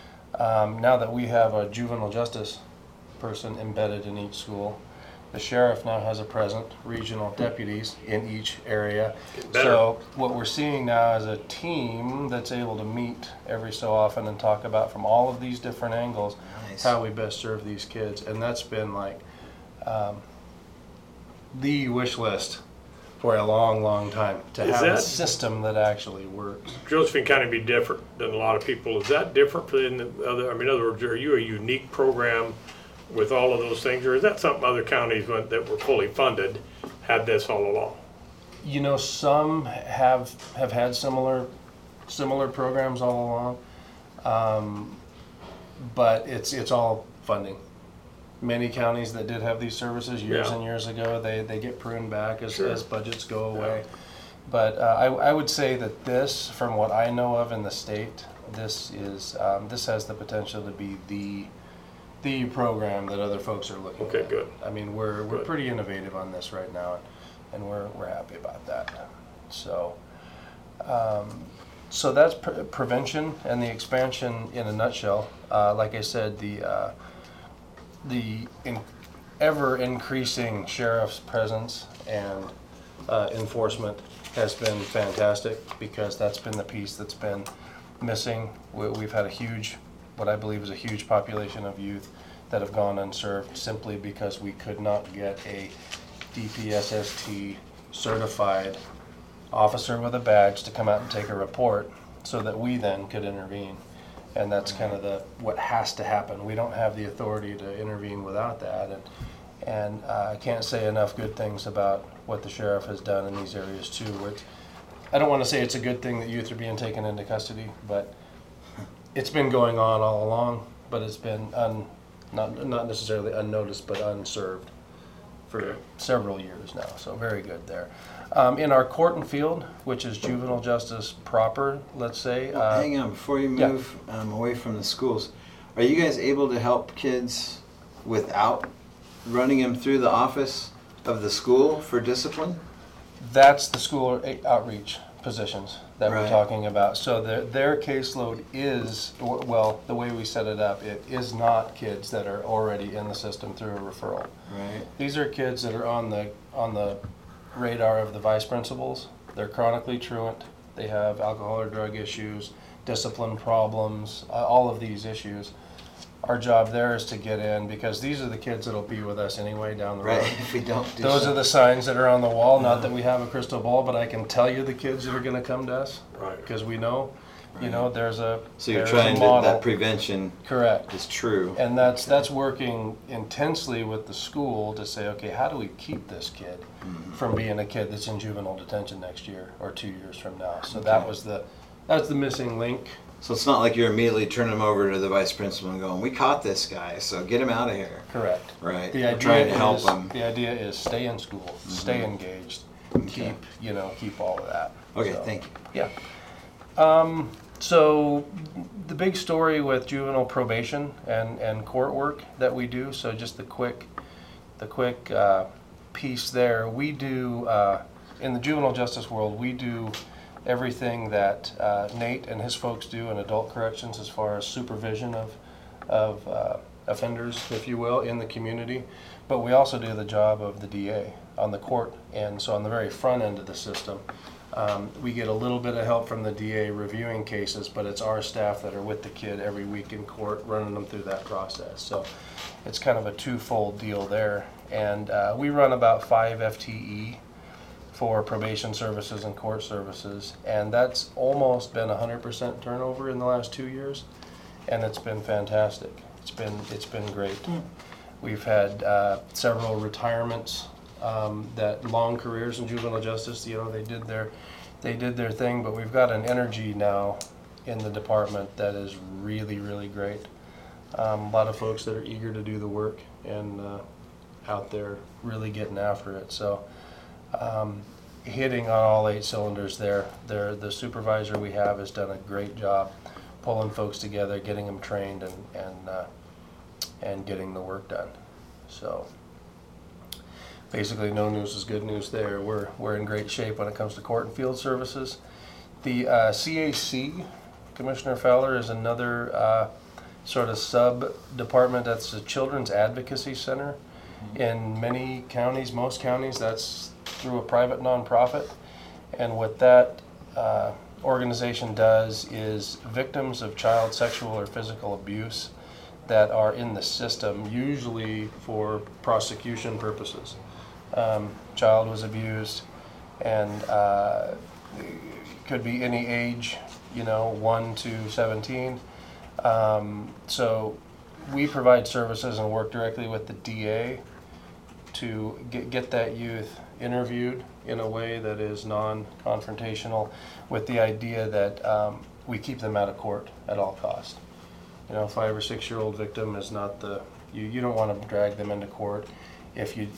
Now that we have a juvenile justice person embedded in each school, the sheriff now has a present, regional deputies in each area. Better. So what we're seeing now is a team that's able to meet every so often and talk about from all of these different angles Nice. how we best serve these kids. And that's been like the wish list for a long, long time, to Is have a that- system that actually works. Josephine County be different than a lot of people. Is that different than the other? I mean, in other words, are you a unique program with all of those things, or is that something other counties that were fully funded had this all along? You know, some have had similar programs all along, but it's all funding. Many counties that did have these services years Yeah. and years ago, they get pruned back as, Sure. as budgets go away. But I would say that this, from what I know of in the state, this has the potential to be the program that other folks are looking Okay, at. good. I mean, we're Good. pretty innovative on this right now, and we're happy about that. So so that's prevention and the expansion in a nutshell. Like I said, the ever increasing sheriff's presence and enforcement has been fantastic, because that's been the piece that's been missing. We've had what I believe is a huge population of youth that have gone unserved simply because we could not get a DPSST certified officer with a badge to come out and take a report so that we then could intervene. And that's kind of what has to happen. We don't have the authority to intervene without that. And I can't say enough good things about what the sheriff has done in these areas too. I don't want to say it's a good thing that youth are being taken into custody, but it's been going on all along, but it's been not necessarily unnoticed, but unserved for several years now. So very good there. In our court and field, which is juvenile justice proper, let's say. Hang on, before you yeah. move away from the schools, are you guys able to help kids without running them through the office of the school for discipline? That's the school outreach positions that we're Right. talking about. So their caseload is, well, the way we set it up, it is not kids that are already in the system through a referral. Right. These are kids that are on the radar of the vice principals. They're chronically truant. They have alcohol or drug issues, discipline problems, all of these issues. Our job there is to get in, because these are the kids that'll be with us anyway down the road. Right. If we don't do Those are something. the signs that are on the wall. Not that we have a crystal ball, but I can tell you the kids that are going to come to us, Right. because we know, you know, there's a So you're there's trying a to, model. that prevention Correct. is true. And that's working intensely with the school to say, okay, how do we keep this kid from being a kid that's in juvenile detention next year or 2 years from now? So that's the missing link. So it's not like you're immediately turning them over to the vice principal and going, "We caught this guy, so get him out of here." Correct. Right. The We're idea trying to help is them. the idea is stay in school, stay engaged, Okay. keep all of that. Okay, So, thank you. Yeah. So the big story with juvenile probation and court work that we do. So just the quick piece there. We do in the juvenile justice world. We do everything that Nate and his folks do in adult corrections as far as supervision of offenders, if you will, in the community. But we also do the job of the DA on the court, and so on the very front end of the system. We get a little bit of help from the DA reviewing cases, but it's our staff that are with the kid every week in court, running them through that process. So it's kind of a twofold deal there. And we run about 5 FTE for probation services and court services, and that's almost been 100% turnover in the last 2 years, and it's been fantastic. It's been great. We've had several retirements. That long careers in juvenile justice, they did their thing, but we've got an energy now in the department that is really, really great. A lot of folks that are eager to do the work and out there really getting after it. So hitting on all 8 cylinders there. The supervisor we have has done a great job pulling folks together, getting them trained, and getting the work done. So basically, no news is good news there. We're in great shape when it comes to court and field services. The CAC, Commissioner Fowler, is another sort of sub-department. That's the Children's Advocacy Center. In many counties, most counties, that's through a private nonprofit. And what that organization does is victims of child sexual or physical abuse that are in the system, usually for prosecution purposes. Child was abused, and could be any age, 1 to 17. So we provide services and work directly with the DA to get that youth interviewed in a way that is non-confrontational, with the idea that we keep them out of court at all costs. You know, 5 or 6 year old victim is not the, you don't want to drag them into court if you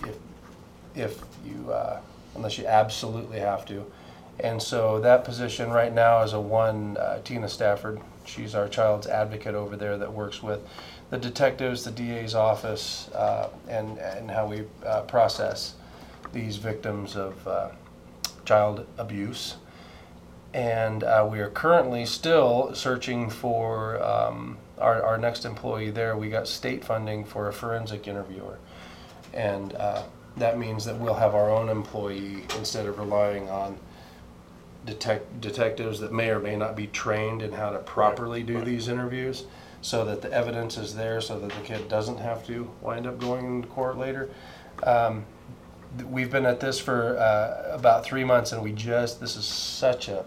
unless you absolutely have to. And so that position right now is Tina Stafford. She's our child's advocate over there that works with the detectives, the DA's office, and how we process these victims of child abuse. And we are currently still searching for our next employee there. We got state funding for a forensic interviewer. And that means that we'll have our own employee instead of relying on detectives that may or may not be trained in how to properly do these interviews, so that the evidence is there, so that the kid doesn't have to wind up going into court later. We've been at this for about 3 months, and this is such a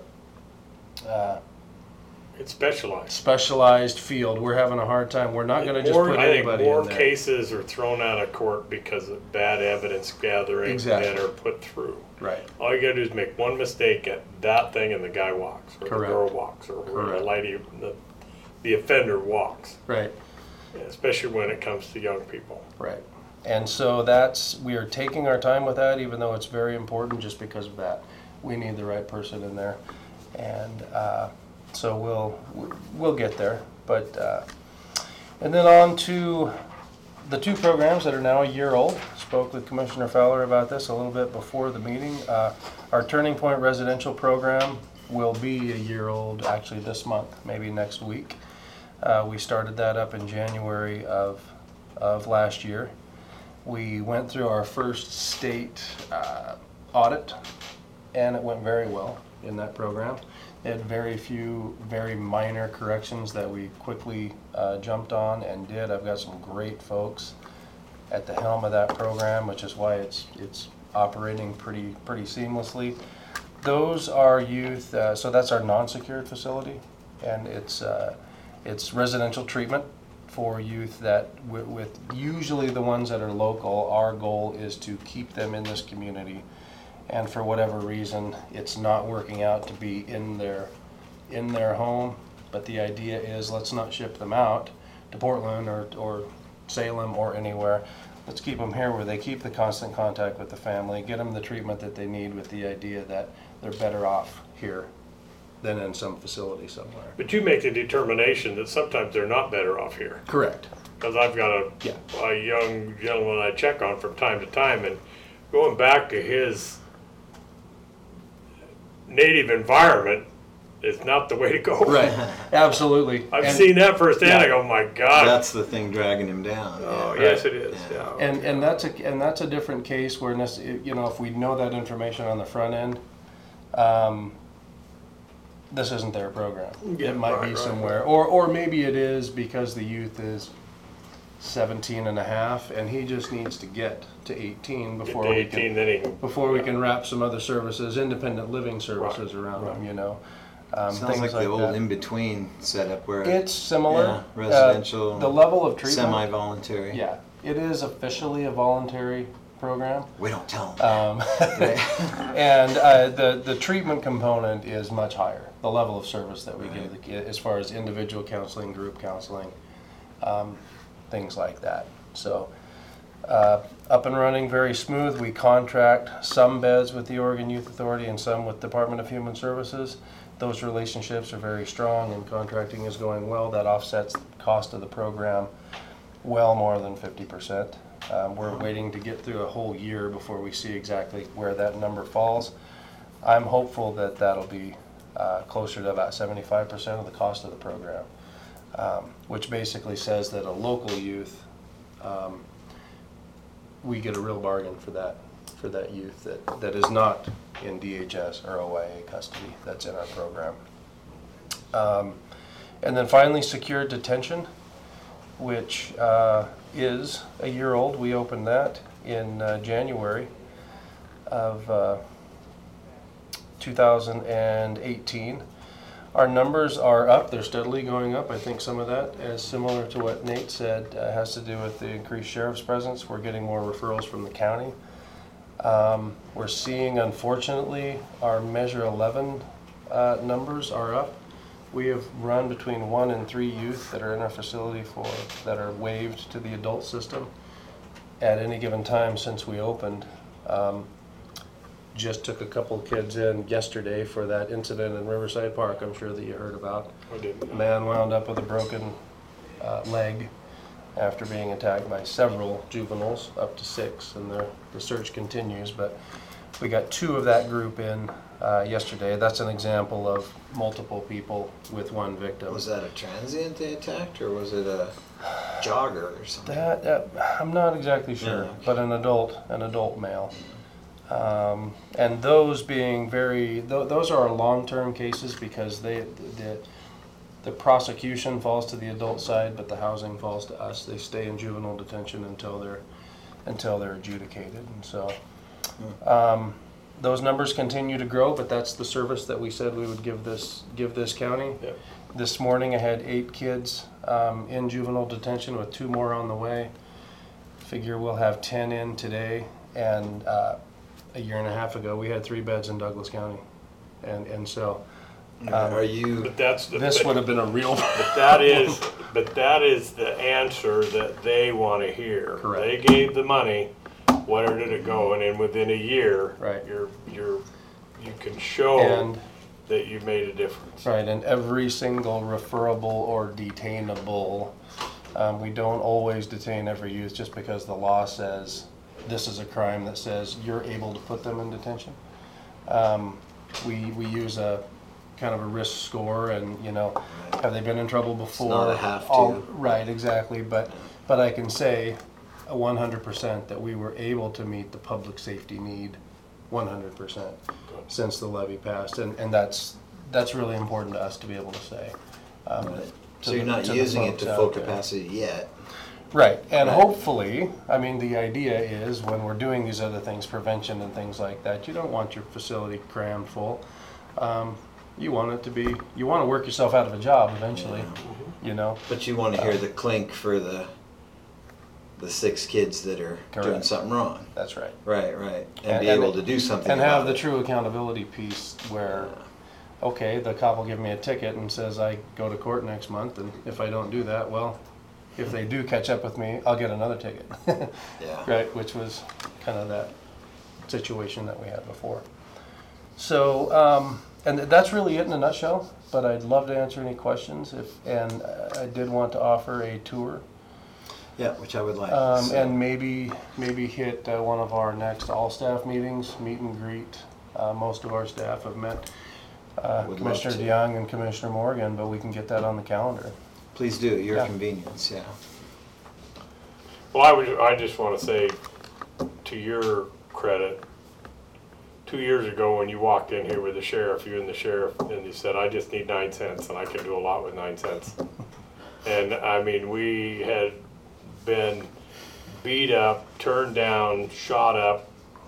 It's specialized. specialized field. We're having a hard time. We're not going to just put I think anybody more in there. cases are thrown out of court because of bad evidence gathering Exactly. that are put through. Right. All you gotta do is make one mistake at that thing and the guy walks, or Correct. the girl walks, or the Correct. lady, the offender walks, Right. especially when it comes to young people. Right. And so we are taking our time with that, even though it's very important, just because of that. We need the right person in there. And so we'll get there. But and then on to the 2 programs that are now a year old. Spoke with Commissioner Fowler about this a little bit before the meeting. Our Turning Point residential program will be a year old actually this month, maybe next week. We started that up in January of last year. We went through our first state audit, and it went very well in that program. It had very few, very minor corrections that we quickly jumped on and did. I've got some great folks at the helm of that program, which is why it's operating pretty seamlessly. Those are youth, so that's our non-secured facility, and it's residential treatment for youth that with usually the ones that are local. Our goal is to keep them in this community, and for whatever reason it's not working out to be in their home, but the idea is let's not ship them out to Portland or Salem or anywhere. Let's keep them here where they keep the constant contact with the family, get them the treatment that they need, with the idea that they're better off here than in some facility somewhere. But you make the determination that sometimes they're not better off here. Correct. Because I've got a young gentleman I check on from time to time, and going back to his native environment is not the way to go. Right. Absolutely. I've seen that firsthand. I go, my God. That's the thing dragging him down. Oh, yeah. yes, it is. Yeah. And that's a different case where, you know, if we know that information on the front end, this isn't their program. Yeah, It might be right, somewhere, or maybe it is because the youth is 17 and a half and he just needs to get to 18 Get before to we 18, can then he can. before we can wrap some other services, independent living services around them, you know. Sounds things like the that. old in-between setup where It's similar. Yeah, residential, the level of treatment. semi-voluntary. Yeah, it is officially a voluntary program. We don't tell them. And the treatment component is much higher. The level of service that we give the kid, as far as individual counseling, group counseling, things like that. So up and running, very smooth. We contract some beds with the Oregon Youth Authority and some with Department of Human Services. Those relationships are very strong, and contracting is going well. That offsets the cost of the program well more than 50%. We're waiting to get through a whole year before we see exactly where that number falls. I'm hopeful that that'll be closer to about 75% of the cost of the program, which basically says that a local youth, we get a real bargain for that youth that is not in DHS or OIA custody that's in our program. And then finally, secured detention, which is a year old. We opened that in January of 2018. Our numbers are up, they're steadily going up. I think some of that, as similar to what Nate said, has to do with the increased sheriff's presence. We're getting more referrals from the county. We're seeing, unfortunately, our Measure 11 numbers are up. We have run between 1 and 3 youth that are in our facility that are waived to the adult system at any given time since we opened. Just took a couple kids in yesterday for that incident in Riverside Park I'm sure that you heard about. I didn't. A man wound up with a broken leg after being attacked by several juveniles, up to 6, and the search continues. But we got 2 of that group in yesterday. That's an example of multiple people with one victim. Was that a transient they attacked, or was it a jogger or something? That I'm not exactly sure, Yeah. but an adult male. And those being those are our long-term cases because the prosecution falls to the adult side, but the housing falls to us. They stay in juvenile detention until they're adjudicated, and so those numbers continue to grow. But that's the service that we said we would give this county. Yep. This morning I had 8 kids in juvenile detention with 2 more on the way. Figure we'll have 10 in today, and a year and a half ago we had 3 beds in Douglas County, and so Are you? But that's the. this would have been a real. But that is the answer that they want to hear. Correct. They gave the money. Where did it go? And then within a year, Right. you can show And that you made a difference. right, and every single referable or detainable, we don't always detain every youth just because the law says this is a crime that says you're able to put them in detention. We use a kind of a risk score, and have they been in trouble before? not a have to. Right, exactly. But I can say 100% that we were able to meet the public safety need 100% since the levy passed, and that's really important to us to be able to say. So you're not using it to full capacity yet. Right, and Right. hopefully, I mean, the idea is when we're doing these other things, prevention and things like that, you don't want your facility crammed full. You want it to be, you want to work yourself out of a job eventually, But you want to hear the clink for the 6 kids that are doing Correct. something wrong. That's right. Right. And be And- able to do something And have about the it. true accountability piece where, okay, the cop will give me a ticket and says I go to court next month, and if I don't do that, well, if they do catch up with me, I'll get another ticket. Yeah. Right, which was kind of that situation that we had before. So, and that's really it in a nutshell, but I'd love to answer any questions and I did want to offer a tour. Yeah, which I would like. So- And maybe hit one of our next all-staff meetings, meet and greet. Most of our staff have met Would love Commissioner to. DeYoung and Commissioner Morgan, but we can get that on the calendar. Please do, at your Yeah. convenience, yeah. Well, I just want to say, to your credit, 2 years ago when you walked in here with the sheriff, you and the sheriff, and you said, I just need 9 cents, and I can do a lot with 9 cents. And I mean, we had been beat up, turned down, shot up,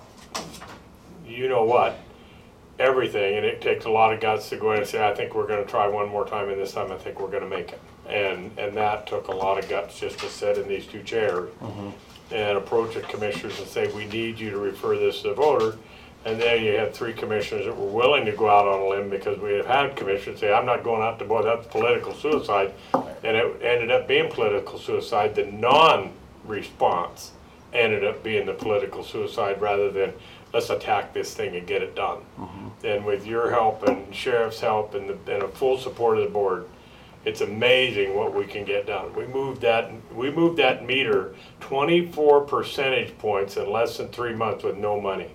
you know what, everything, and it takes a lot of guts to go in and say, I think we're going to try one more time, and this time I think we're going to make it. And that took a lot of guts just to sit in these 2 chairs and approach the commissioners and say, we need you to refer this to the voter. And then you had 3 commissioners that were willing to go out on a limb because we have had commissioners say, I'm not going out to, boy, that's political suicide. And it ended up being political suicide. The non-response ended up being the political suicide rather than let's attack this thing and get it done. And with your help and sheriff's help and a full support of the board, it's amazing what we can get done. We moved that meter 24 percentage points in less than 3 months with no money.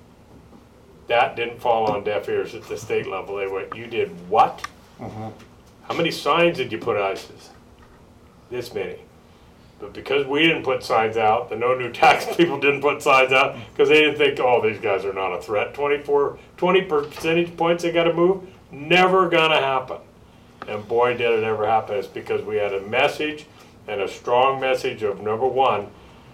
That didn't fall on deaf ears at the state level. They went, you did what? How many signs did you put out? I says, this many. But because we didn't put signs out, the no new tax people didn't put signs out because they didn't think, oh, these guys are not a threat. 20 percentage points they got to move? Never gonna happen. And boy, did it ever happen. It's because we had a message and a strong message of number one,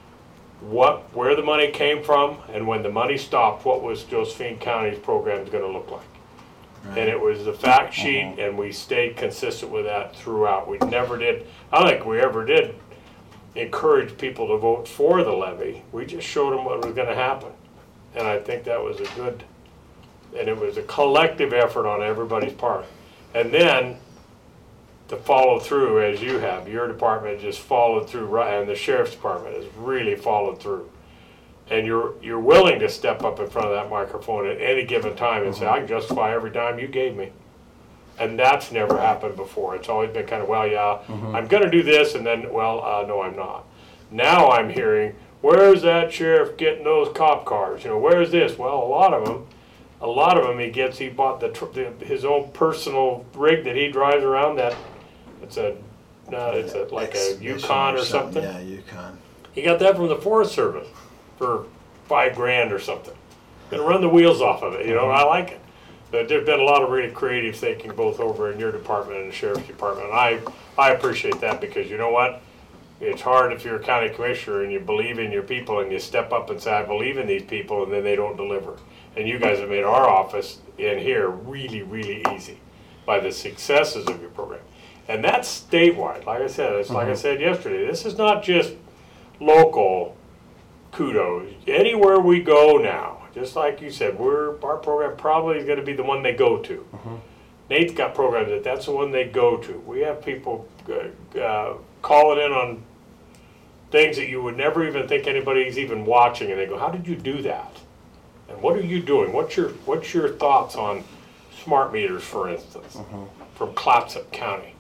where the money came from, and when the money stopped, what was Josephine County's programs going to look like? And it was the fact sheet, and we stayed consistent with that throughout. We never did, I don't think we ever did encourage people to vote for the levy. We just showed them what was gonna happen. And I think that was a good, and it was a collective effort on everybody's part. And then to follow through as you have, your department just followed through, right, and the sheriff's department has really followed through. And you're willing to step up in front of that microphone at any given time and say, I can justify every dime you gave me. And that's never happened before. It's always been kind of, well, yeah, I'm gonna do this, and then, well, no, I'm not. Now I'm hearing, where's that sheriff getting those cop cars? You know, where's this? Well, a lot of them he bought his own personal rig that he drives around. That it's like a Yukon or something. Yeah, Yukon. He got that from the Forest Service for $5,000 or something. Gonna run the wheels off of it, you know, and I like it. But there's been a lot of really creative thinking both over in your department and the sheriff's department. And I appreciate that, because you know what? It's hard if you're a county commissioner and you believe in your people and you step up and say, I believe in these people, and then they don't deliver. And you guys have made our office in here really, really easy by the successes of your program. And that's statewide. Like I said, it's like I said yesterday, this is not just local kudos. Anywhere we go now, just like you said, our program probably is going to be the one they go to. Nate's got programs that's the one they go to. We have people calling in on things that you would never even think anybody's even watching, and they go, how did you do that? And what are you doing? What's your thoughts on smart meters, for instance, from Clatsop County?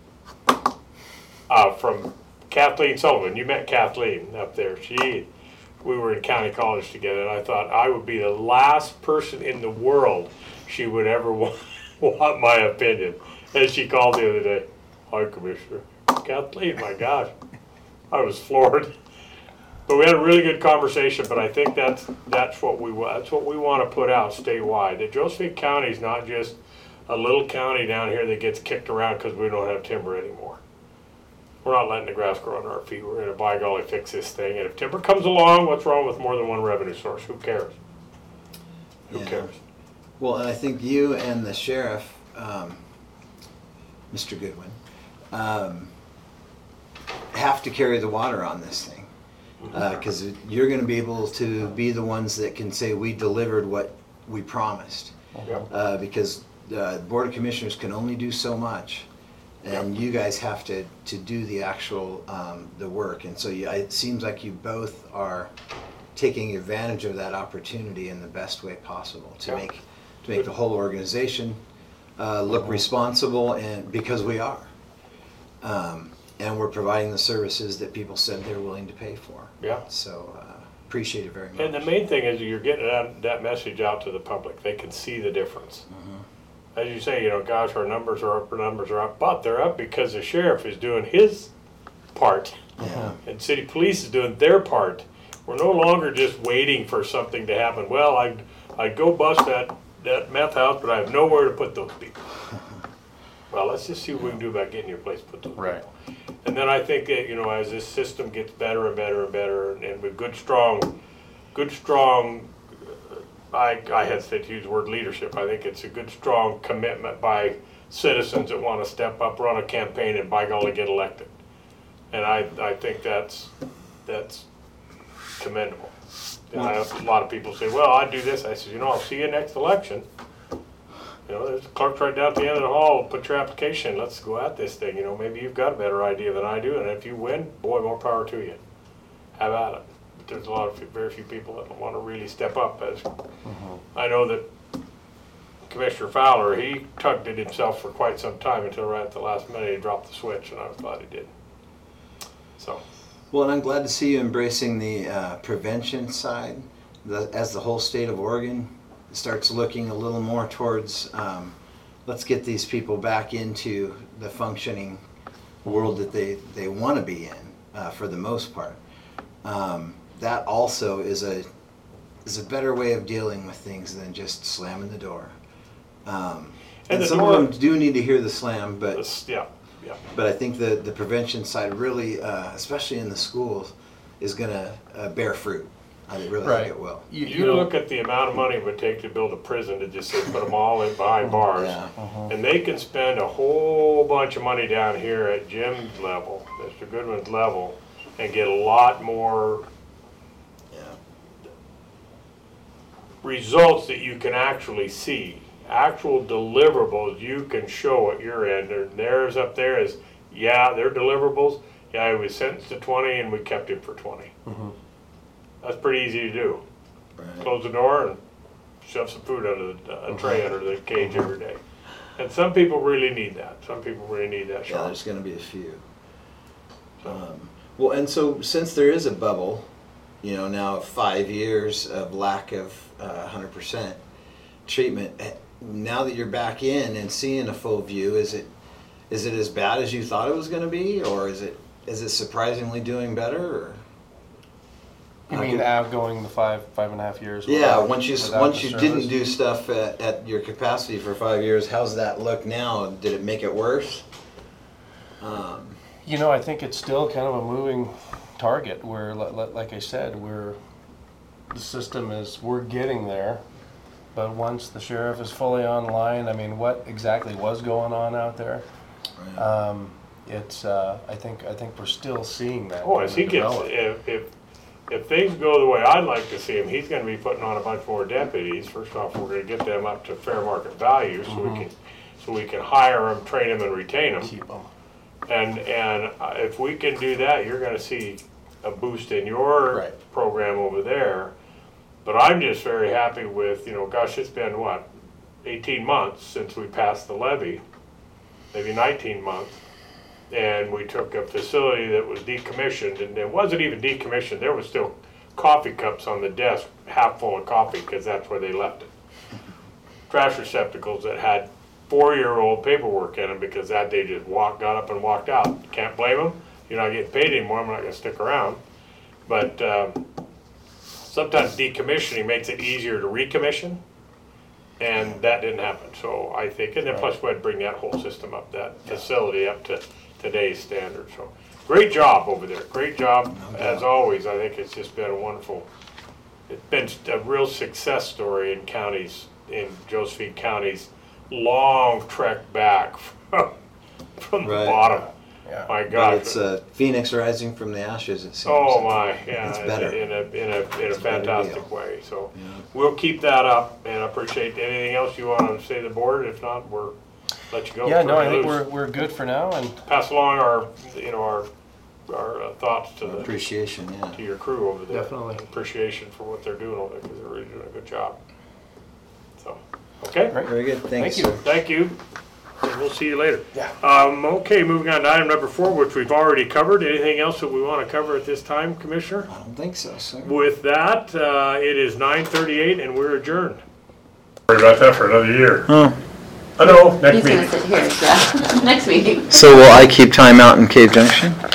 From Kathleen Sullivan. You met Kathleen up there. We were in county college together, and I thought I would be the last person in the world she would ever want my opinion. And she called the other day, hi, Commissioner. Kathleen, my gosh. I was floored. But we had a really good conversation, but I think that's what we want to put out statewide. That Josephine County is not just a little county down here that gets kicked around because we don't have timber anymore. We're not letting the grass grow under our feet. We're going to, by golly, fix this thing. And if timber comes along, what's wrong with more than one revenue source? Who cares? Who cares? Well, and I think you and the sheriff, Mr. Goodwin, have to carry the water on this thing. Because you're going to be able to be the ones that can say we delivered what we promised. Because the Board of Commissioners can only do so much. And you guys have to do the actual the work, and so it seems like you both are taking advantage of that opportunity in the best way possible to make the whole organization look responsible, and because we are, and we're providing the services that people said they're willing to pay for. So appreciate it very much. And the main thing is you're getting that message out to the public. They can see the difference. As you say, you know, gosh, our numbers are up, but they're up because the sheriff is doing his part, and city police is doing their part. We're no longer just waiting for something to happen. Well, I'd go bust that meth house, but I have nowhere to put those people. Well, let's just see what we can do about getting your place to put those people. And then I think that, you know, as this system gets better and better and better, and with good, strong, I hesitate to use the word leadership. I think it's a good, strong commitment by citizens that want to step up, run a campaign, and by golly, get elected. And I think that's commendable. And I have a lot of people say, well, I do this. I said, you know, I'll see you next election. You know, there's a clerk right down at the end of the hall. Put your application. Let's go at this thing. You know, maybe you've got a better idea than I do, and if you win, boy, more power to you. Have at it. There's very few people that want to really step up. As I know that Commissioner Fowler, he tugged at himself for quite some time until right at the last minute he dropped the switch, and I was glad he did. So. Well, and I'm glad to see you embracing the prevention side, as the whole state of Oregon starts looking a little more towards, let's get these people back into the functioning world that they want to be in, for the most part. That also is a better way of dealing with things than just slamming the door. And some of them do need to hear the slam, but but I think the prevention side really, especially in the schools, is going to bear fruit. I really Right. think it will. You look at the amount of money it would take to build a prison to just say put them all in behind bars. Yeah. And they can spend a whole bunch of money down here at Jim's level, Mr. Goodwin's level, and get a lot more Yeah. results that you can actually see. Actual deliverables you can show at your end. Theirs up there is, yeah, they're deliverables. Yeah, he was sentenced to 20 and we kept him for 20. That's pretty easy to do. Right. Close the door and shove some food under a tray under the cage every day. And some people really need that. Some people really need that Yeah, shot. there's going to be a few. Well, and so since there is a bubble, you know, now 5 years of lack of 100% treatment, now that you're back in and seeing a full view, is it as bad as you thought it was going to be, or is it surprisingly doing better? Or? You mean outgoing the 5.5 years? Yeah, without- once you without the didn't service? do stuff at your capacity for 5 years, how's that look now? Did it make it worse? You know, I think it's still kind of a moving target where, like I said, we're getting there. But once the sheriff is fully online, I mean, what exactly was going on out there? Right. I think we're still seeing that. Oh, as he gets, develop. if things go the way I'd like to see him, he's gonna be putting on a bunch more deputies. First off, we're gonna get them up to fair market value so we can hire them, train them, and retain them. Keep them. And if we can do that, you're gonna see a boost in your Right. program over there. But I'm just very happy with, gosh, it's been what, 18 months since we passed the levy, maybe 19 months. And we took a facility that was decommissioned, and it wasn't even decommissioned, there was still coffee cups on the desk, half full of coffee, because that's where they left it. Trash receptacles that had 4-year-old paperwork in them, because that they just got up and walked out. Can't blame them, you're not getting paid anymore, I'm not gonna stick around. But sometimes decommissioning makes it easier to recommission, and that didn't happen. So I think, and then plus we'd bring that whole system up, that facility up to today's standard. So great job over there, great job as always. I think it's just been a wonderful, it's been a real success story in Josephine County's long trek back from the Right. bottom. Yeah. My But gosh. it's Phoenix rising from the ashes, it seems. Oh my, yeah, It's better. in a It's a better fantastic deal. way. So Yeah. we'll keep that up, and I appreciate anything else you want to say to the board. If not, we'll let you go. Yeah, no, I think Loose. we're good for now, and Pass along our thoughts to Appreciation, to yeah. your crew over there. Definitely. Appreciation for what they're doing over there, because they're really doing a good job. So, okay, Great. Very good, thanks. Thank you. sir. thank you. And we'll see you later. Yeah. Okay, moving on to item number 4, which we've already covered. Anything else that we want to cover at this time, Commissioner? I don't think so, sir. With that, it is 9:38 and we're adjourned. Worry about that for another year. I know, next He's meeting. gonna sit here, yeah, next meeting. So will I keep time out in Cave Junction?